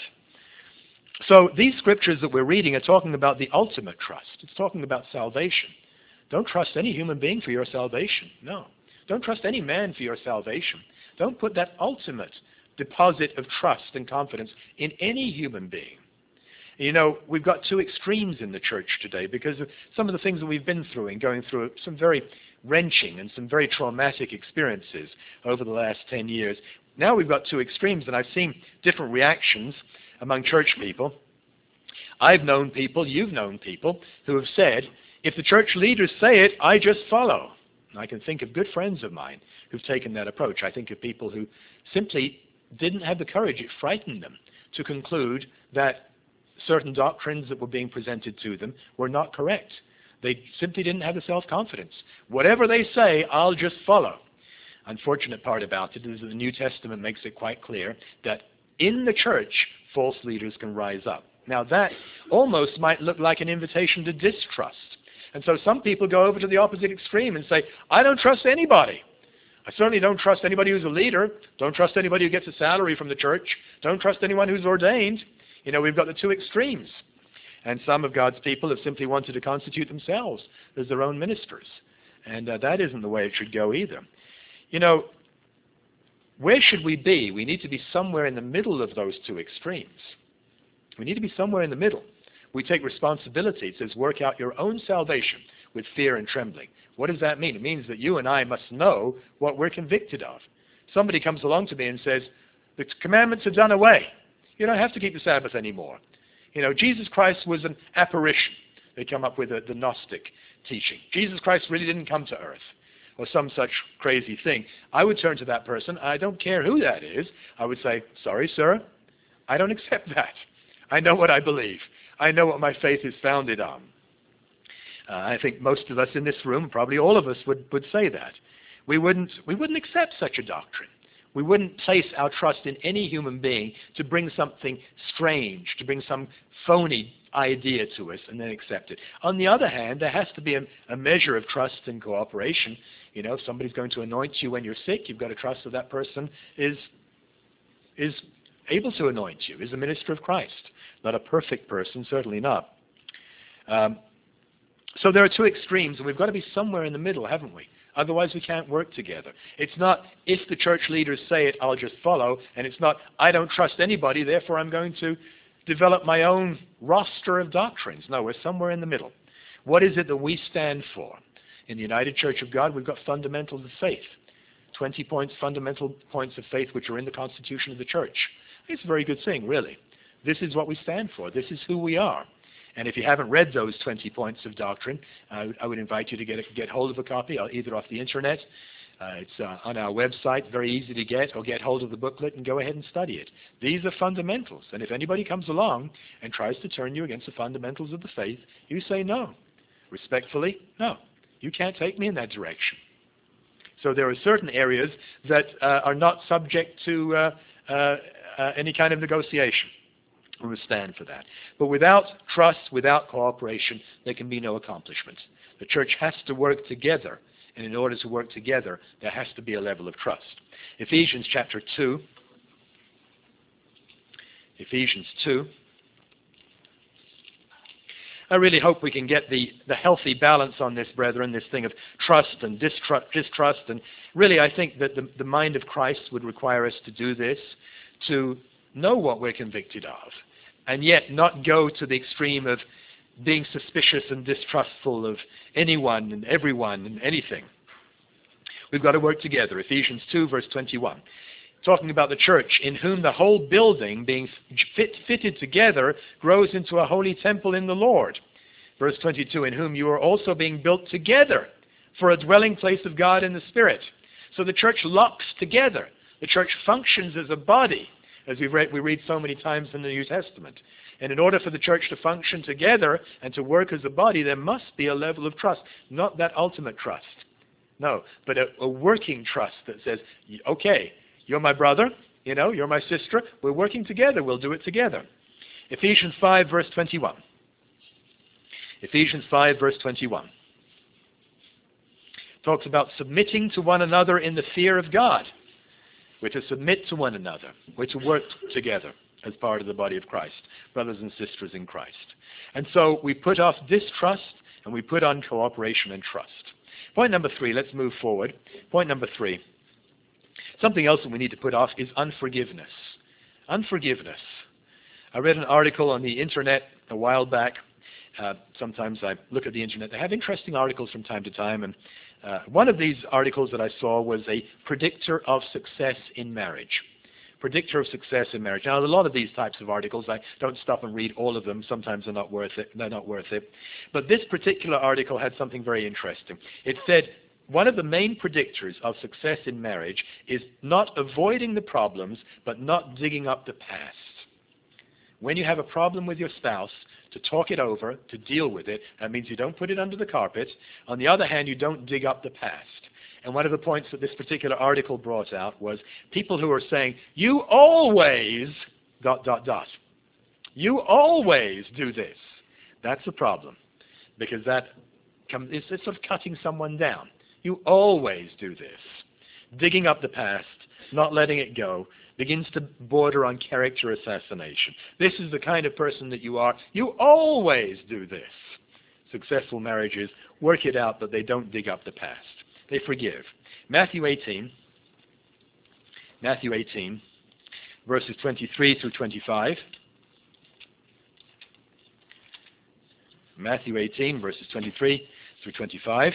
Speaker 1: So these scriptures that we're reading are talking about the ultimate trust. It's talking about salvation. Don't trust any human being for your salvation. No. Don't trust any man for your salvation. Don't put that ultimate deposit of trust and confidence in any human being. You know, we've got two extremes in the church today because of some of the things that we've been through and going through some very wrenching and some very traumatic experiences over the last ten years. Now we've got two extremes, and I've seen different reactions among church people. I've known people, you've known people, who have said, if the church leaders say it, I just follow. And I can think of good friends of mine who've taken that approach. I think of people who simply didn't have the courage. It frightened them to conclude that certain doctrines that were being presented to them were not correct. They simply didn't have the self-confidence. Whatever they say, I'll just follow. Unfortunate part about it is that the New Testament makes it quite clear that in the church, false leaders can rise up. Now that almost might look like an invitation to distrust. And so some people go over to the opposite extreme and say, I don't trust anybody. I certainly don't trust anybody who's a leader. Don't trust anybody who gets a salary from the church. Don't trust anyone who's ordained. You know, we've got the two extremes. And some of God's people have simply wanted to constitute themselves as their own ministers. And uh, that isn't the way it should go either. You know, where should we be? We need to be somewhere in the middle of those two extremes. We need to be somewhere in the middle. We take responsibility. It says, work out your own salvation with fear and trembling. What does that mean? It means that you and I must know what we're convicted of. Somebody comes along to me and says, the commandments are done away. You don't have to keep the Sabbath anymore. You know, Jesus Christ was an apparition. They come up with a, the Gnostic teaching. Jesus Christ really didn't come to earth, or some such crazy thing. I would turn to that person. I don't care who that is. I would say, sorry, sir, I don't accept that. I know what I believe. I know what my faith is founded on. Uh, I think most of us in this room, probably all of us, would, would say that. We wouldn't, we wouldn't accept such a doctrine. We wouldn't place our trust in any human being to bring something strange, to bring some phony idea to us and then accept it. On the other hand, there has to be a, a measure of trust and cooperation. You know, if somebody's going to anoint you when you're sick, you've got to trust that that person is, is able to anoint you, is a minister of Christ. Not a perfect person, certainly not. Um, so there are two extremes, and we've got to be somewhere in the middle, haven't we? Otherwise, we can't work together. It's not, if the church leaders say it, I'll just follow. And it's not, I don't trust anybody, therefore I'm going to develop my own roster of doctrines. No, we're somewhere in the middle. What is it that we stand for? In the United Church of God, we've got fundamentals of faith. twenty points, fundamental points of faith, which are in the Constitution of the church. It's a very good thing, really. This is what we stand for. This is who we are. And if you haven't read those twenty points of doctrine, uh, I would invite you to get, a, get hold of a copy, either off the internet, uh, it's uh, on our website, very easy to get, or get hold of the booklet and go ahead and study it. These are fundamentals. And if anybody comes along and tries to turn you against the fundamentals of the faith, you say no. Respectfully, no. You can't take me in that direction. So there are certain areas that uh, are not subject to uh, uh, uh, any kind of negotiation. We will stand for that. But without trust, without cooperation, there can be no accomplishment. The church has to work together, and in order to work together, there has to be a level of trust. Ephesians chapter two. Ephesians two. I really hope we can get the, the healthy balance on this, brethren, this thing of trust and distrust. distrust. And really, I think that the, the mind of Christ would require us to do this, to know what we're convicted of, and yet not go to the extreme of being suspicious and distrustful of anyone and everyone and anything. We've got to work together. Ephesians two, verse twenty-one. Talking about the church, in whom the whole building, being fit, fitted together, grows into a holy temple in the Lord. Verse twenty-two, in whom you are also being built together for a dwelling place of God in the Spirit. So the church locks together. The church functions as a body, as we read, we read so many times in the New Testament. And in order for the church to function together and to work as a body, there must be a level of trust. Not that ultimate trust. No, but a, a working trust that says, okay, you're my brother, you know, you're my sister, we're working together, we'll do it together. Ephesians five, verse twenty-one. Ephesians five, verse twenty-one. Talks about submitting to one another in the fear of God. We're to submit to one another. We're to work together as part of the body of Christ, brothers and sisters in Christ. And so we put off distrust and we put on cooperation and trust. Point number three, let's move forward. Point number three. Something else that we need to put off is unforgiveness. Unforgiveness. I read an article on the internet a while back. Uh, sometimes I look at the internet. They have interesting articles from time to time, and uh, one of these articles that I saw was a predictor of success in marriage. Predictor of success in marriage. Now, a lot of these types of articles, I don't stop and read all of them. Sometimes they're not worth it. They're not worth it. But this particular article had something very interesting. It said one of the main predictors of success in marriage is not avoiding the problems, but not digging up the past. When you have a problem with your spouse, to talk it over, to deal with it, that means you don't put it under the carpet. On the other hand, you don't dig up the past. And one of the points that this particular article brought out was people who are saying, you always, dot, dot, dot. You always do this. That's a problem, because that it's, it's sort of cutting someone down. You always do this. Digging up the past, not letting it go, begins to border on character assassination. This is the kind of person that you are. You always do this. Successful marriages work it out, but they don't dig up the past. They forgive. Matthew eighteen, Matthew eighteen, verses twenty-three through twenty-five. Matthew eighteen, verses twenty-three through twenty-five.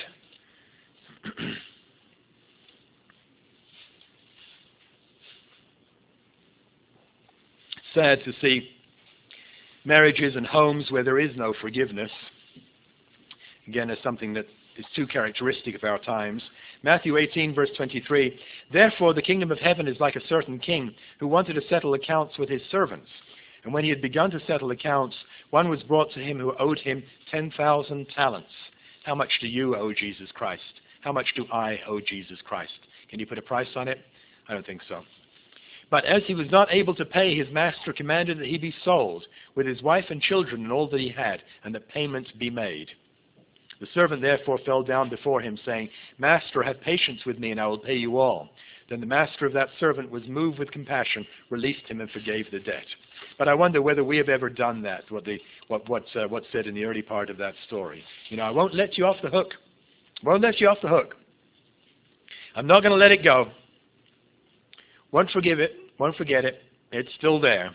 Speaker 1: Sad to see marriages and homes where there is no forgiveness. again, as something that is too characteristic of our times. Matthew eighteen, verse twenty-three, therefore the kingdom of heaven is like a certain king who wanted to settle accounts with his servants. And when he had begun to settle accounts, one was brought to him who owed him ten thousand talents. How much do you owe Jesus Christ? How much do I owe Jesus Christ? Can you put a price on it? I don't think so. But as he was not able to pay, his master commanded that he be sold, with his wife and children and all that he had, and that payment be made. The servant therefore fell down before him, saying, Master, have patience with me, and I will pay you all. Then the master of that servant was moved with compassion, released him, and forgave the debt. But I wonder whether we have ever done that, what the, what, what's, uh, what's said in the early part of that story. You know, I won't let you off the hook. Won't let you off the hook. I'm not going to let it go. Won't forgive it. Won't forget it. It's still there.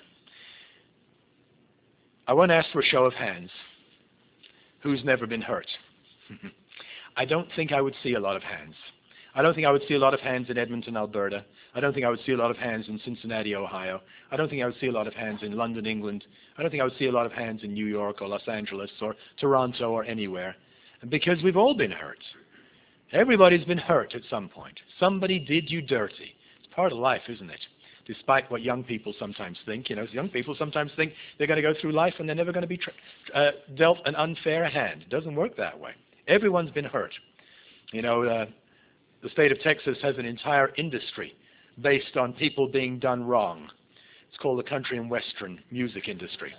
Speaker 1: I won't ask for a show of hands. Who's never been hurt? I don't think I would see a lot of hands. I don't think I would see a lot of hands in Edmonton, Alberta. I don't think I would see a lot of hands in Cincinnati, Ohio. I don't think I would see a lot of hands in London, England. I don't think I would see a lot of hands in New York or Los Angeles or Toronto or anywhere. Because we've all been hurt. Everybody's been hurt at some point. Somebody did you dirty. It's part of life, isn't it? Despite what young people sometimes think. You know, young people sometimes think they're going to go through life and they're never going to be tr- uh, dealt an unfair hand. It doesn't work that way. Everyone's been hurt. You know, uh, the state of Texas has an entire industry based on people being done wrong. It's called the country and western music industry.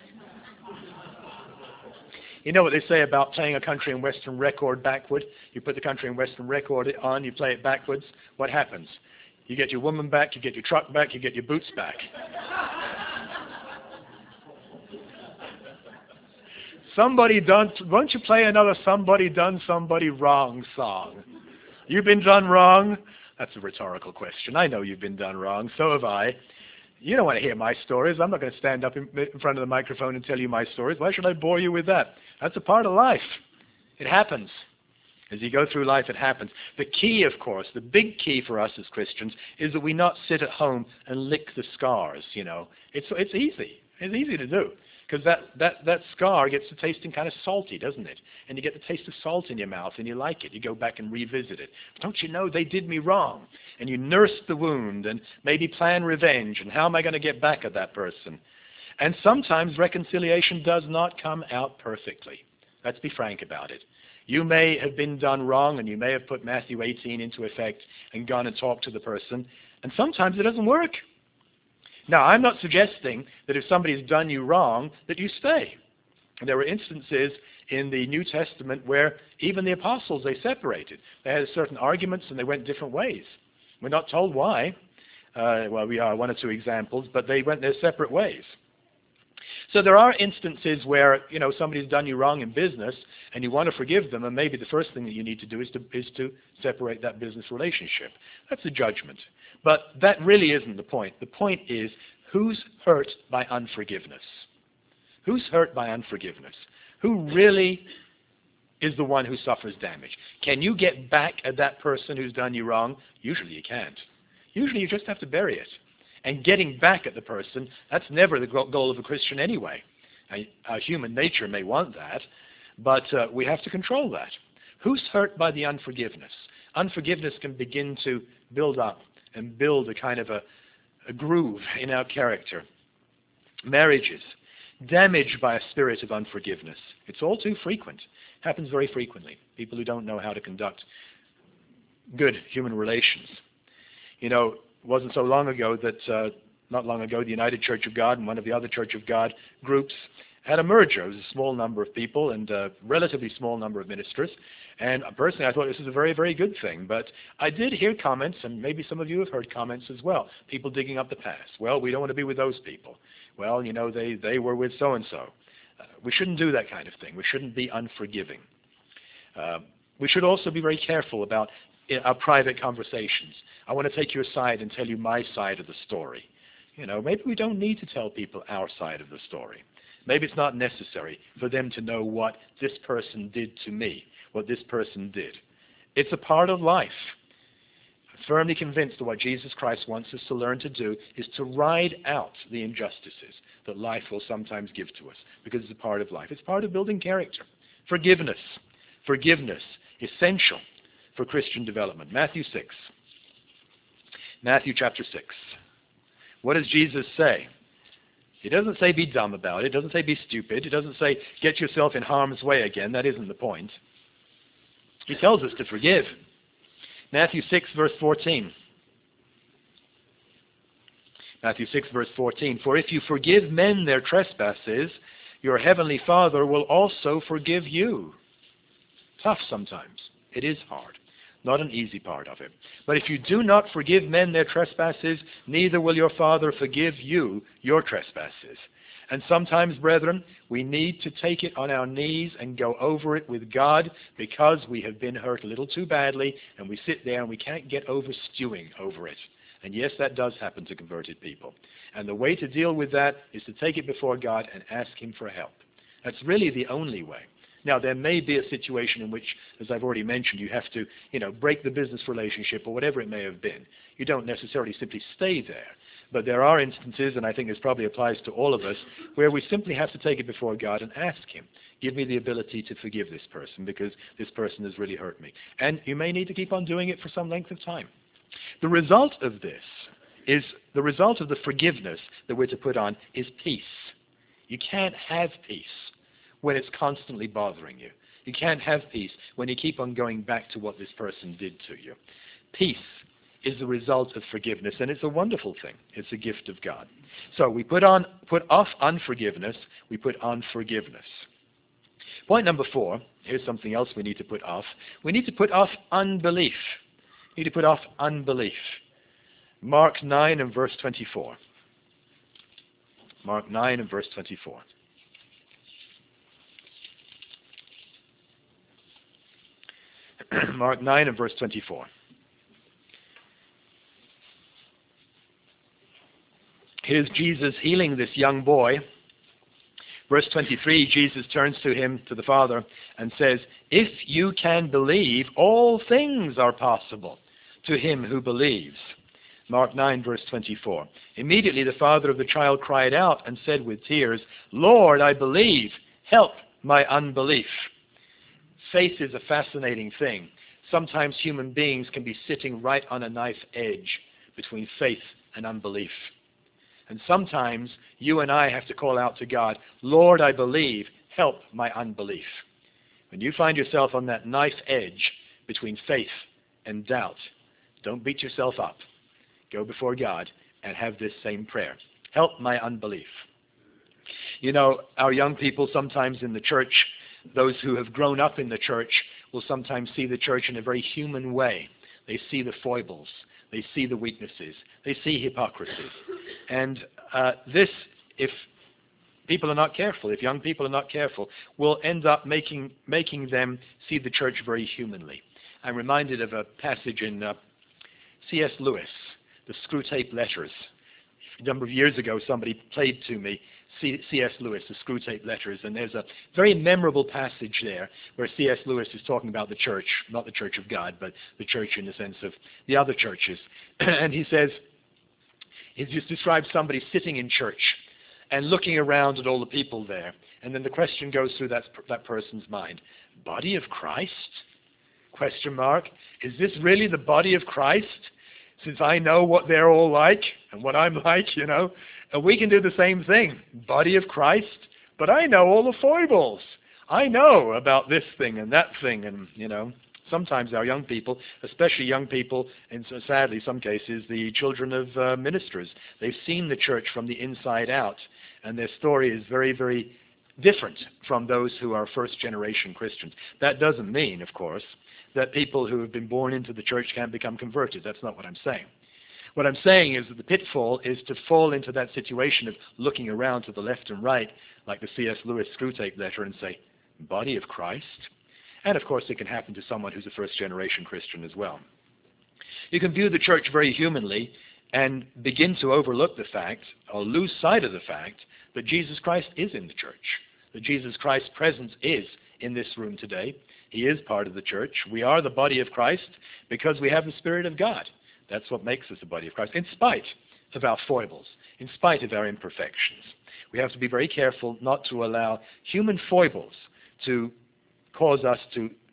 Speaker 1: You know what they say about playing a country and western record backward? You put the country and western record on, you play it backwards. What happens? You get your woman back, you get your truck back, you get your boots back. Somebody done, won't you play another Somebody Done Somebody Wrong song? You've been done wrong? That's a rhetorical question. I know you've been done wrong. So have I. You don't want to hear my stories. I'm not going to stand up in, in front of the microphone and tell you my stories. Why should I bore you with that? That's a part of life. It happens. As you go through life, it happens. The key, of course, the big key for us as Christians is that we not sit at home and lick the scars, you know. It's, it's easy. It's easy to do. Because that, that, that scar gets to tasting kind of salty, doesn't it? And you get the taste of salt in your mouth and you like it. You go back and revisit it. Don't you know they did me wrong? And you nurse the wound and maybe plan revenge. And how am I going to get back at that person? And sometimes reconciliation does not come out perfectly. Let's be frank about it. You may have been done wrong and you may have put Matthew eighteen into effect and gone and talked to the person. And sometimes it doesn't work. Now, I'm not suggesting that if somebody's done you wrong, that you stay. There were instances in the New Testament where even the apostles, they separated. They had certain arguments and they went different ways. We're not told why. Uh, well, we are one or two examples, but they went their separate ways. So there are instances where, you know, somebody's done you wrong in business and you want to forgive them, and maybe the first thing that you need to do is to, is to separate that business relationship. That's a judgment. But that really isn't the point. The point is, who's hurt by unforgiveness? Who's hurt by unforgiveness? Who really is the one who suffers damage? Can you get back at that person who's done you wrong? Usually you can't. Usually you just have to bury it. And getting back at the person, that's never the goal of a Christian anyway. Our human nature may want that, but uh, we have to control that. Who's hurt by the unforgiveness? Unforgiveness can begin to build up and build a kind of a, a groove in our character. Marriages damaged by a spirit of unforgiveness. It's all too frequent. It happens very frequently. People who don't know how to conduct good human relations. You know, it wasn't so long ago that, uh, not long ago, the United Church of God and one of the other Church of God groups had a merger. It was a small number of people and a relatively small number of ministers. And personally, I thought this was a very, very good thing. But I did hear comments, and maybe some of you have heard comments as well, people digging up the past. Well, we don't want to be with those people. Well, you know, they, they were with so-and-so. Uh, we shouldn't do that kind of thing. We shouldn't be unforgiving. Uh, we should also be very careful about our private conversations. I want to take you aside and tell you my side of the story. You know, maybe we don't need to tell people our side of the story. Maybe it's not necessary for them to know what this person did to me, what this person did. It's a part of life. I'm firmly convinced that what Jesus Christ wants us to learn to do is to ride out the injustices that life will sometimes give to us, because it's a part of life. It's part of building character. Forgiveness. Forgiveness, essential for Christian development. Matthew six. Matthew chapter six. What does Jesus say? He doesn't say be dumb about it. He doesn't say be stupid. He doesn't say get yourself in harm's way again. That isn't the point. He tells us to forgive. Matthew six, verse fourteen. Matthew six, verse fourteen. For if you forgive men their trespasses, your heavenly Father will also forgive you. Tough sometimes. It is hard. Not an easy part of it. But if you do not forgive men their trespasses, neither will your Father forgive you your trespasses. And sometimes, brethren, we need to take it on our knees and go over it with God because we have been hurt a little too badly, and we sit there and we can't get over stewing over it. And yes, that does happen to converted people. And the way to deal with that is to take it before God and ask Him for help. That's really the only way. Now, there may be a situation in which, as I've already mentioned, you have to, you know, break the business relationship or whatever it may have been. You don't necessarily simply stay there. But there are instances, and I think this probably applies to all of us, where we simply have to take it before God and ask Him, give me the ability to forgive this person because this person has really hurt me. And you may need to keep on doing it for some length of time. The result of this is, the result of the forgiveness that we're to put on is peace. You can't have peace when it's constantly bothering you. You can't have peace when you keep on going back to what this person did to you. Peace is the result of forgiveness, and it's a wonderful thing. It's a gift of God. So we put on, put off unforgiveness, we put on forgiveness. Point number four, here's something else we need to put off. We need to put off unbelief. We need to put off unbelief. Mark nine and verse twenty-four. Mark nine and verse twenty-four. Mark nine and verse twenty-four. Here's Jesus healing this young boy. Verse twenty-three, Jesus turns to him, to the Father, and says, if you can believe, all things are possible to him who believes. Mark nine, verse twenty-four. Immediately the father of the child cried out and said with tears, Lord, I believe, help my unbelief. Faith is a fascinating thing. Sometimes human beings can be sitting right on a knife edge between faith and unbelief. And sometimes you and I have to call out to God, Lord, I believe, help my unbelief. When you find yourself on that knife edge between faith and doubt, don't beat yourself up. Go before God and have this same prayer. Help my unbelief. You know, our young people sometimes in the church, those who have grown up in the church, will sometimes see the church in a very human way. They see the foibles. They see the weaknesses. They see hypocrisy. And uh, this, if people are not careful, if young people are not careful, will end up making, making them see the church very humanly. I'm reminded of a passage in uh, C S Lewis, the Screwtape Letters. A number of years ago, somebody played to me C S Lewis, the Screwtape Letters, and there's a very memorable passage there where C S Lewis is talking about the church, not the Church of God, but the church in the sense of the other churches. And he says, he just describes somebody sitting in church and looking around at all the people there, and then the question goes through that, that person's mind, body of Christ? Question mark. Is this really the body of Christ? Since I know what they're all like and what I'm like, you know, and we can do the same thing. Body of Christ, but I know all the foibles. I know about this thing and that thing, and, you know, sometimes our young people, especially young people, in so sadly some cases, the children of uh, ministers, they've seen the church from the inside out, and their story is very, very different from those who are first-generation Christians. That doesn't mean, of course, that people who have been born into the church can't become converted. That's not what I'm saying. What I'm saying is that the pitfall is to fall into that situation of looking around to the left and right, like the C S Lewis Screwtape Letter, and say, body of Christ? And of course it can happen to someone who's a first-generation Christian as well. You can view the church very humanly and begin to overlook the fact, or lose sight of the fact, that Jesus Christ is in the church. That Jesus Christ's presence is in this room today. He is part of the church. We are the body of Christ because we have the Spirit of God. That's what makes us the body of Christ, in spite of our foibles, in spite of our imperfections. We have to be very careful not to allow human foibles to cause us to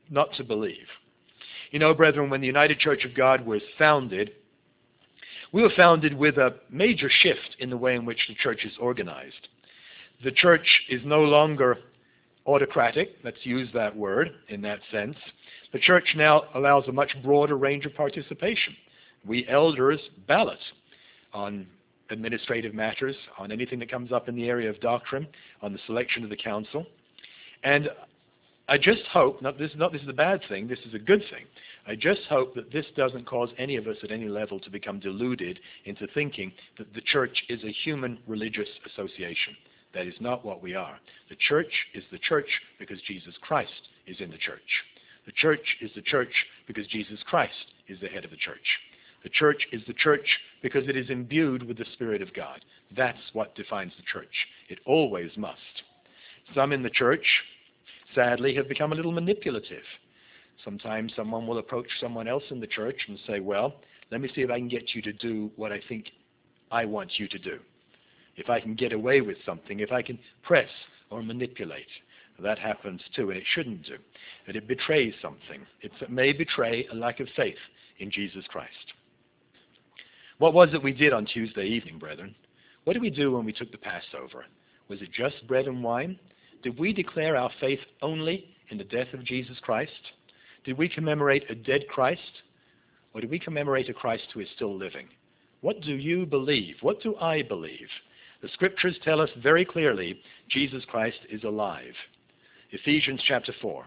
Speaker 1: not to believe. You know, brethren, when the United Church of God was founded, we were founded with a major shift in the way in which the church is organized. The church is no longer autocratic, let's use that word in that sense. The church now allows a much broader range of participation. We elders ballot on administrative matters, on anything that comes up in the area of doctrine, on the selection of the council. And I just hope, not this, not this is a bad thing, this is a good thing. I just hope that this doesn't cause any of us at any level to become deluded into thinking that the church is a human religious association. That is not what we are. The church is the church because Jesus Christ is in the church. The church is the church because Jesus Christ is the head of the church. The church is the church because it is imbued with the Spirit of God. That's what defines the church. It always must. Some in the church, sadly, have become a little manipulative. Sometimes someone will approach someone else in the church and say, well, let me see if I can get you to do what I think I want you to do. If I can get away with something, if I can press or manipulate. That happens too, and it shouldn't do. And it betrays something. It may betray a lack of faith in Jesus Christ. What was it we did on Tuesday evening, brethren? What did we do when we took the Passover? Was it just bread and wine? Did we declare our faith only in the death of Jesus Christ? Did we commemorate a dead Christ? Or did we commemorate a Christ who is still living? What do you believe? What do I believe? The Scriptures tell us very clearly Jesus Christ is alive. Ephesians chapter four.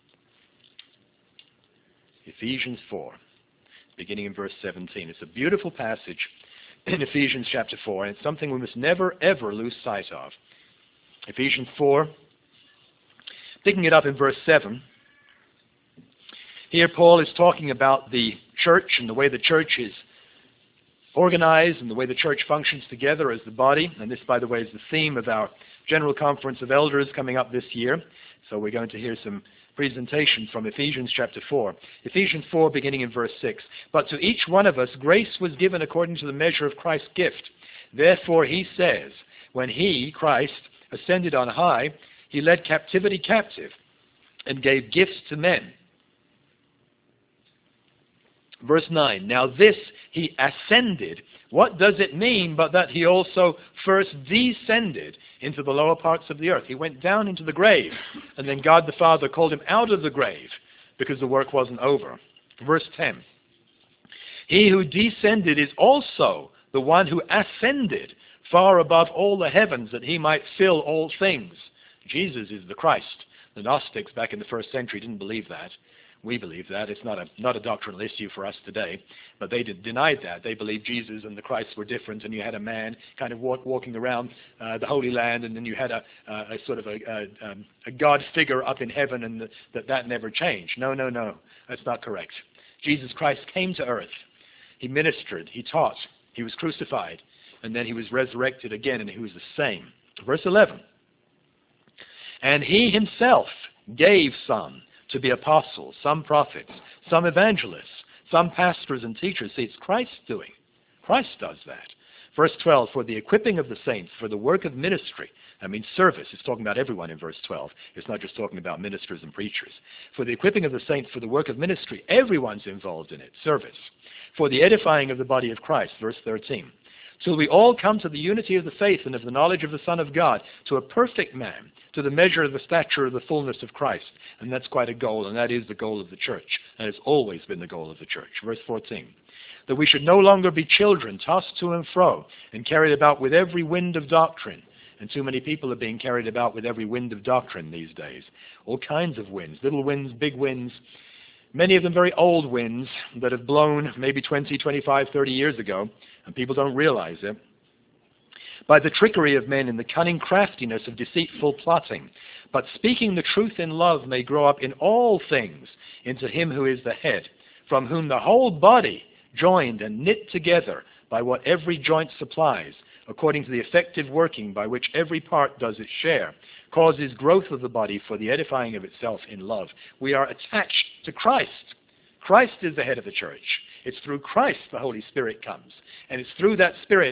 Speaker 1: Ephesians four, beginning in verse seventeen. It's a beautiful passage in Ephesians chapter four, and it's something we must never, ever lose sight of. Ephesians four, picking it up in verse seven. Here Paul is talking about the church and the way the church is organized and the way the church functions together as the body. And this, by the way, is the theme of our General Conference of Elders coming up this year. So we're going to hear some presentation from Ephesians chapter four. Ephesians four, beginning in verse six. But to each one of us grace was given according to the measure of Christ's gift. Therefore he says, when he, Christ, ascended on high, he led captivity captive and gave gifts to men. Verse nine, now this he ascended. What does it mean but that he also first descended into the lower parts of the earth? He went down into the grave, and then God the Father called him out of the grave because the work wasn't over. Verse ten, he who descended is also the one who ascended far above all the heavens that he might fill all things. Jesus is the Christ. The Gnostics back in the first century didn't believe that. We believe that. It's not a not a doctrinal issue for us today. But they did, denied that. They believed Jesus and the Christ were different, and you had a man kind of walk, walking around uh, the Holy Land, and then you had a, uh, a sort of a, a, um, a God figure up in heaven, and the, that that never changed. No, no, no. That's not correct. Jesus Christ came to earth. He ministered. He taught. He was crucified. And then he was resurrected again, and he was the same. Verse eleven. And he himself gave some to be apostles, some prophets, some evangelists, some pastors and teachers. See, it's Christ doing. Christ does that. Verse twelve, for the equipping of the saints, for the work of ministry. I mean service. It's talking about everyone in verse twelve. It's not just talking about ministers and preachers. For the equipping of the saints, for the work of ministry. Everyone's involved in it. Service. For the edifying of the body of Christ. Verse thirteen. Till we all come to the unity of the faith and of the knowledge of the Son of God, to a perfect man, to the measure of the stature of the fullness of Christ. And that's quite a goal, and that is the goal of the church. And it's always been the goal of the church. Verse fourteen. That we should no longer be children, tossed to and fro, and carried about with every wind of doctrine. And too many people are being carried about with every wind of doctrine these days. All kinds of winds, little winds, big winds. Many of them very old winds that have blown maybe twenty, twenty-five, thirty years ago, and people don't realize it. By the trickery of men and the cunning craftiness of deceitful plotting. But speaking the truth in love may grow up in all things into him who is the head, from whom the whole body, joined and knit together by what every joint supplies, according to the effective working by which every part does its share, causes growth of the body for the edifying of itself in love. We are attached to Christ. Christ is the head of the church. It's through Christ the Holy Spirit comes. And it's through that Spirit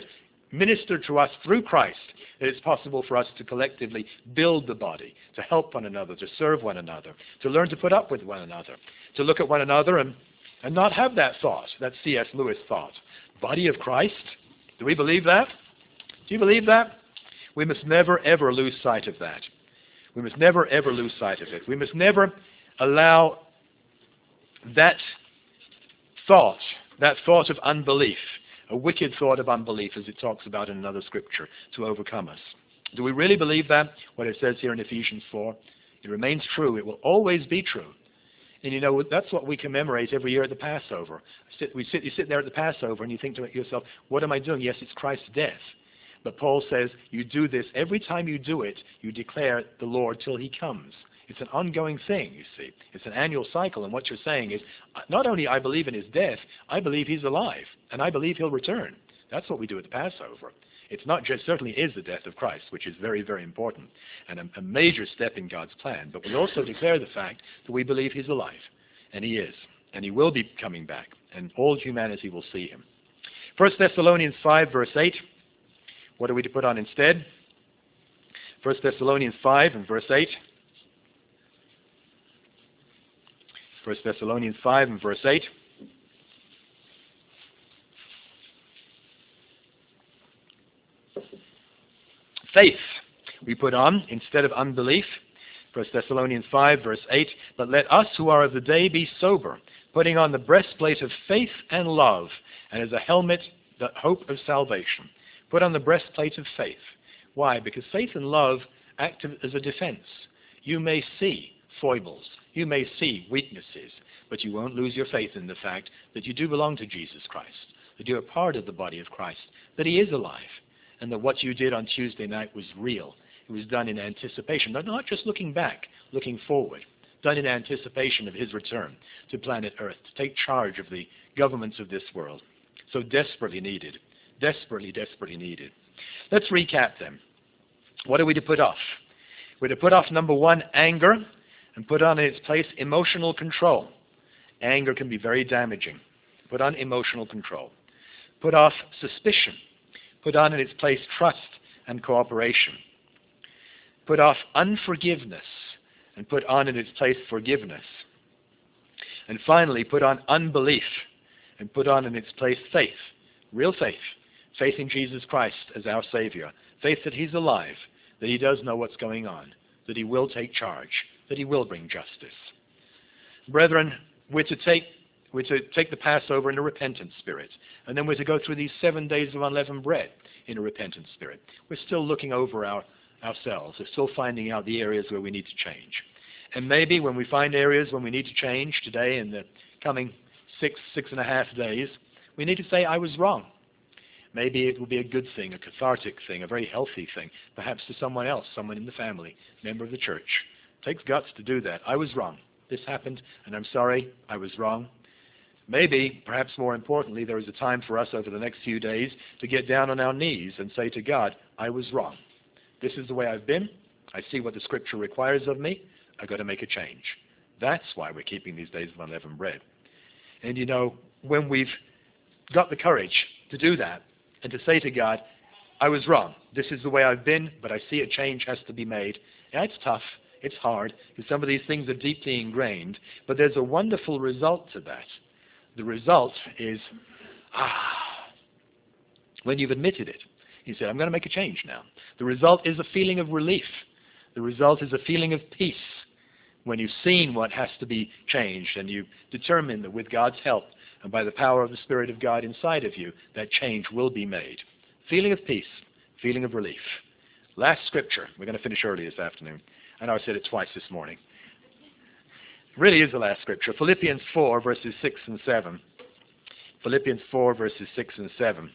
Speaker 1: ministered to us through Christ that it's possible for us to collectively build the body, to help one another, to serve one another, to learn to put up with one another, to look at one another and, and not have that thought, that C S Lewis thought. Body of Christ? Do we believe that? Do you believe that? We must never, ever lose sight of that. We must never, ever lose sight of it. We must never allow that thought, that thought of unbelief, a wicked thought of unbelief, as it talks about in another scripture, to overcome us. Do we really believe that, what it says here in Ephesians four? It remains true. It will always be true. And you know, that's what we commemorate every year at the Passover. We sit, you sit there at the Passover and you think to yourself, what am I doing? Yes, it's Christ's death. But Paul says you do this. Every time you do it, you declare the Lord till he comes. It's an ongoing thing, you see. It's an annual cycle. And what you're saying is, not only I believe in his death, I believe he's alive. And I believe he'll return. That's what we do at the Passover. It's not just, certainly is the death of Christ, which is very, very important and a, a major step in God's plan. But we also declare the fact that we believe he's alive. And he is. And he will be coming back. And all humanity will see him. First Thessalonians five, verse eight. What are we to put on instead? First Thessalonians five and verse eight. First Thessalonians five and verse eight. Faith we put on instead of unbelief. First Thessalonians five, verse eight. But let us who are of the day be sober, putting on the breastplate of faith and love, and as a helmet the hope of salvation. Put on the breastplate of faith. Why? Because faith and love act as a defense. You may see foibles. You may see weaknesses, but you won't lose your faith in the fact that you do belong to Jesus Christ, that you are part of the body of Christ, that he is alive, and that what you did on Tuesday night was real. It was done in anticipation, not just looking back, looking forward, done in anticipation of his return to planet Earth, to take charge of the governments of this world. So desperately needed. Desperately, desperately needed. Let's recap them. What are we to put off? We're to put off, number one, anger, and put on in its place emotional control. Anger can be very damaging. Put on emotional control. Put off suspicion. Put on in its place trust and cooperation. Put off unforgiveness, and put on in its place forgiveness. And finally, put on unbelief, and put on in its place faith. Real faith. Faith in Jesus Christ as our Savior. Faith that he's alive, that he does know what's going on, that he will take charge, that he will bring justice. Brethren, we're to take, we're to take the Passover in a repentant spirit, and then we're to go through these seven days of unleavened bread in a repentant spirit. We're still looking over our, ourselves. We're still finding out the areas where we need to change. And maybe when we find areas when we need to change today in the coming six, six and a half days, we need to say, I was wrong. Maybe it will be a good thing, a cathartic thing, a very healthy thing, perhaps to someone else, someone in the family, member of the church. It takes guts to do that. I was wrong. This happened, and I'm sorry, I was wrong. Maybe, perhaps more importantly, there is a time for us over the next few days to get down on our knees and say to God, I was wrong. This is the way I've been. I see what the Scripture requires of me. I've got to make a change. That's why we're keeping these days of unleavened bread. And you know, when we've got the courage to do that, and to say to God, I was wrong. This is the way I've been, but I see a change has to be made. Yeah, it's tough. It's hard, because some of these things are deeply ingrained, but there's a wonderful result to that. The result is, ah, when you've admitted it, you say, I'm going to make a change now. The result is a feeling of relief. The result is a feeling of peace when you've seen what has to be changed, and you determine that with God's help, and by the power of the Spirit of God inside of you, that change will be made. Feeling of peace, feeling of relief. Last scripture. We're going to finish early this afternoon. I know I said it twice this morning. It really is the last scripture. Philippians four, verses six and seven. Philippians four, verses six and seven.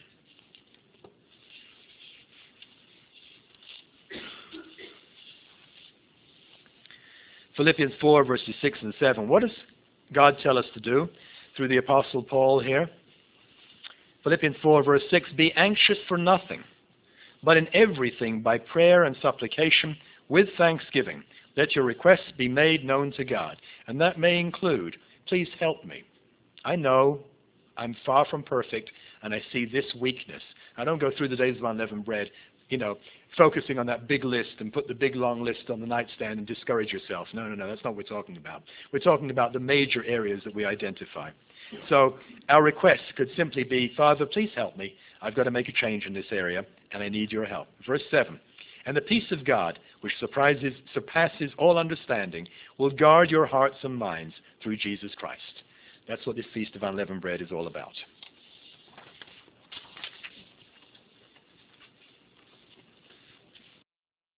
Speaker 1: Philippians four, verses six and seven. What does God tell us to do through the Apostle Paul here? Philippians four, verse six, be anxious for nothing, but in everything by prayer and supplication with thanksgiving, let your requests be made known to God. And that may include, please help me. I know I'm far from perfect, and I see this weakness. I don't go through the days of unleavened bread, you know, focusing on that big list and put the big long list on the nightstand and discourage yourself. No, no, no, that's not what we're talking about. We're talking about the major areas that we identify. So our request could simply be, Father, please help me. I've got to make a change in this area, and I need your help. Verse seven, and the peace of God, which surprises, surpasses all understanding, will guard your hearts and minds through Jesus Christ. That's what this Feast of Unleavened Bread is all about.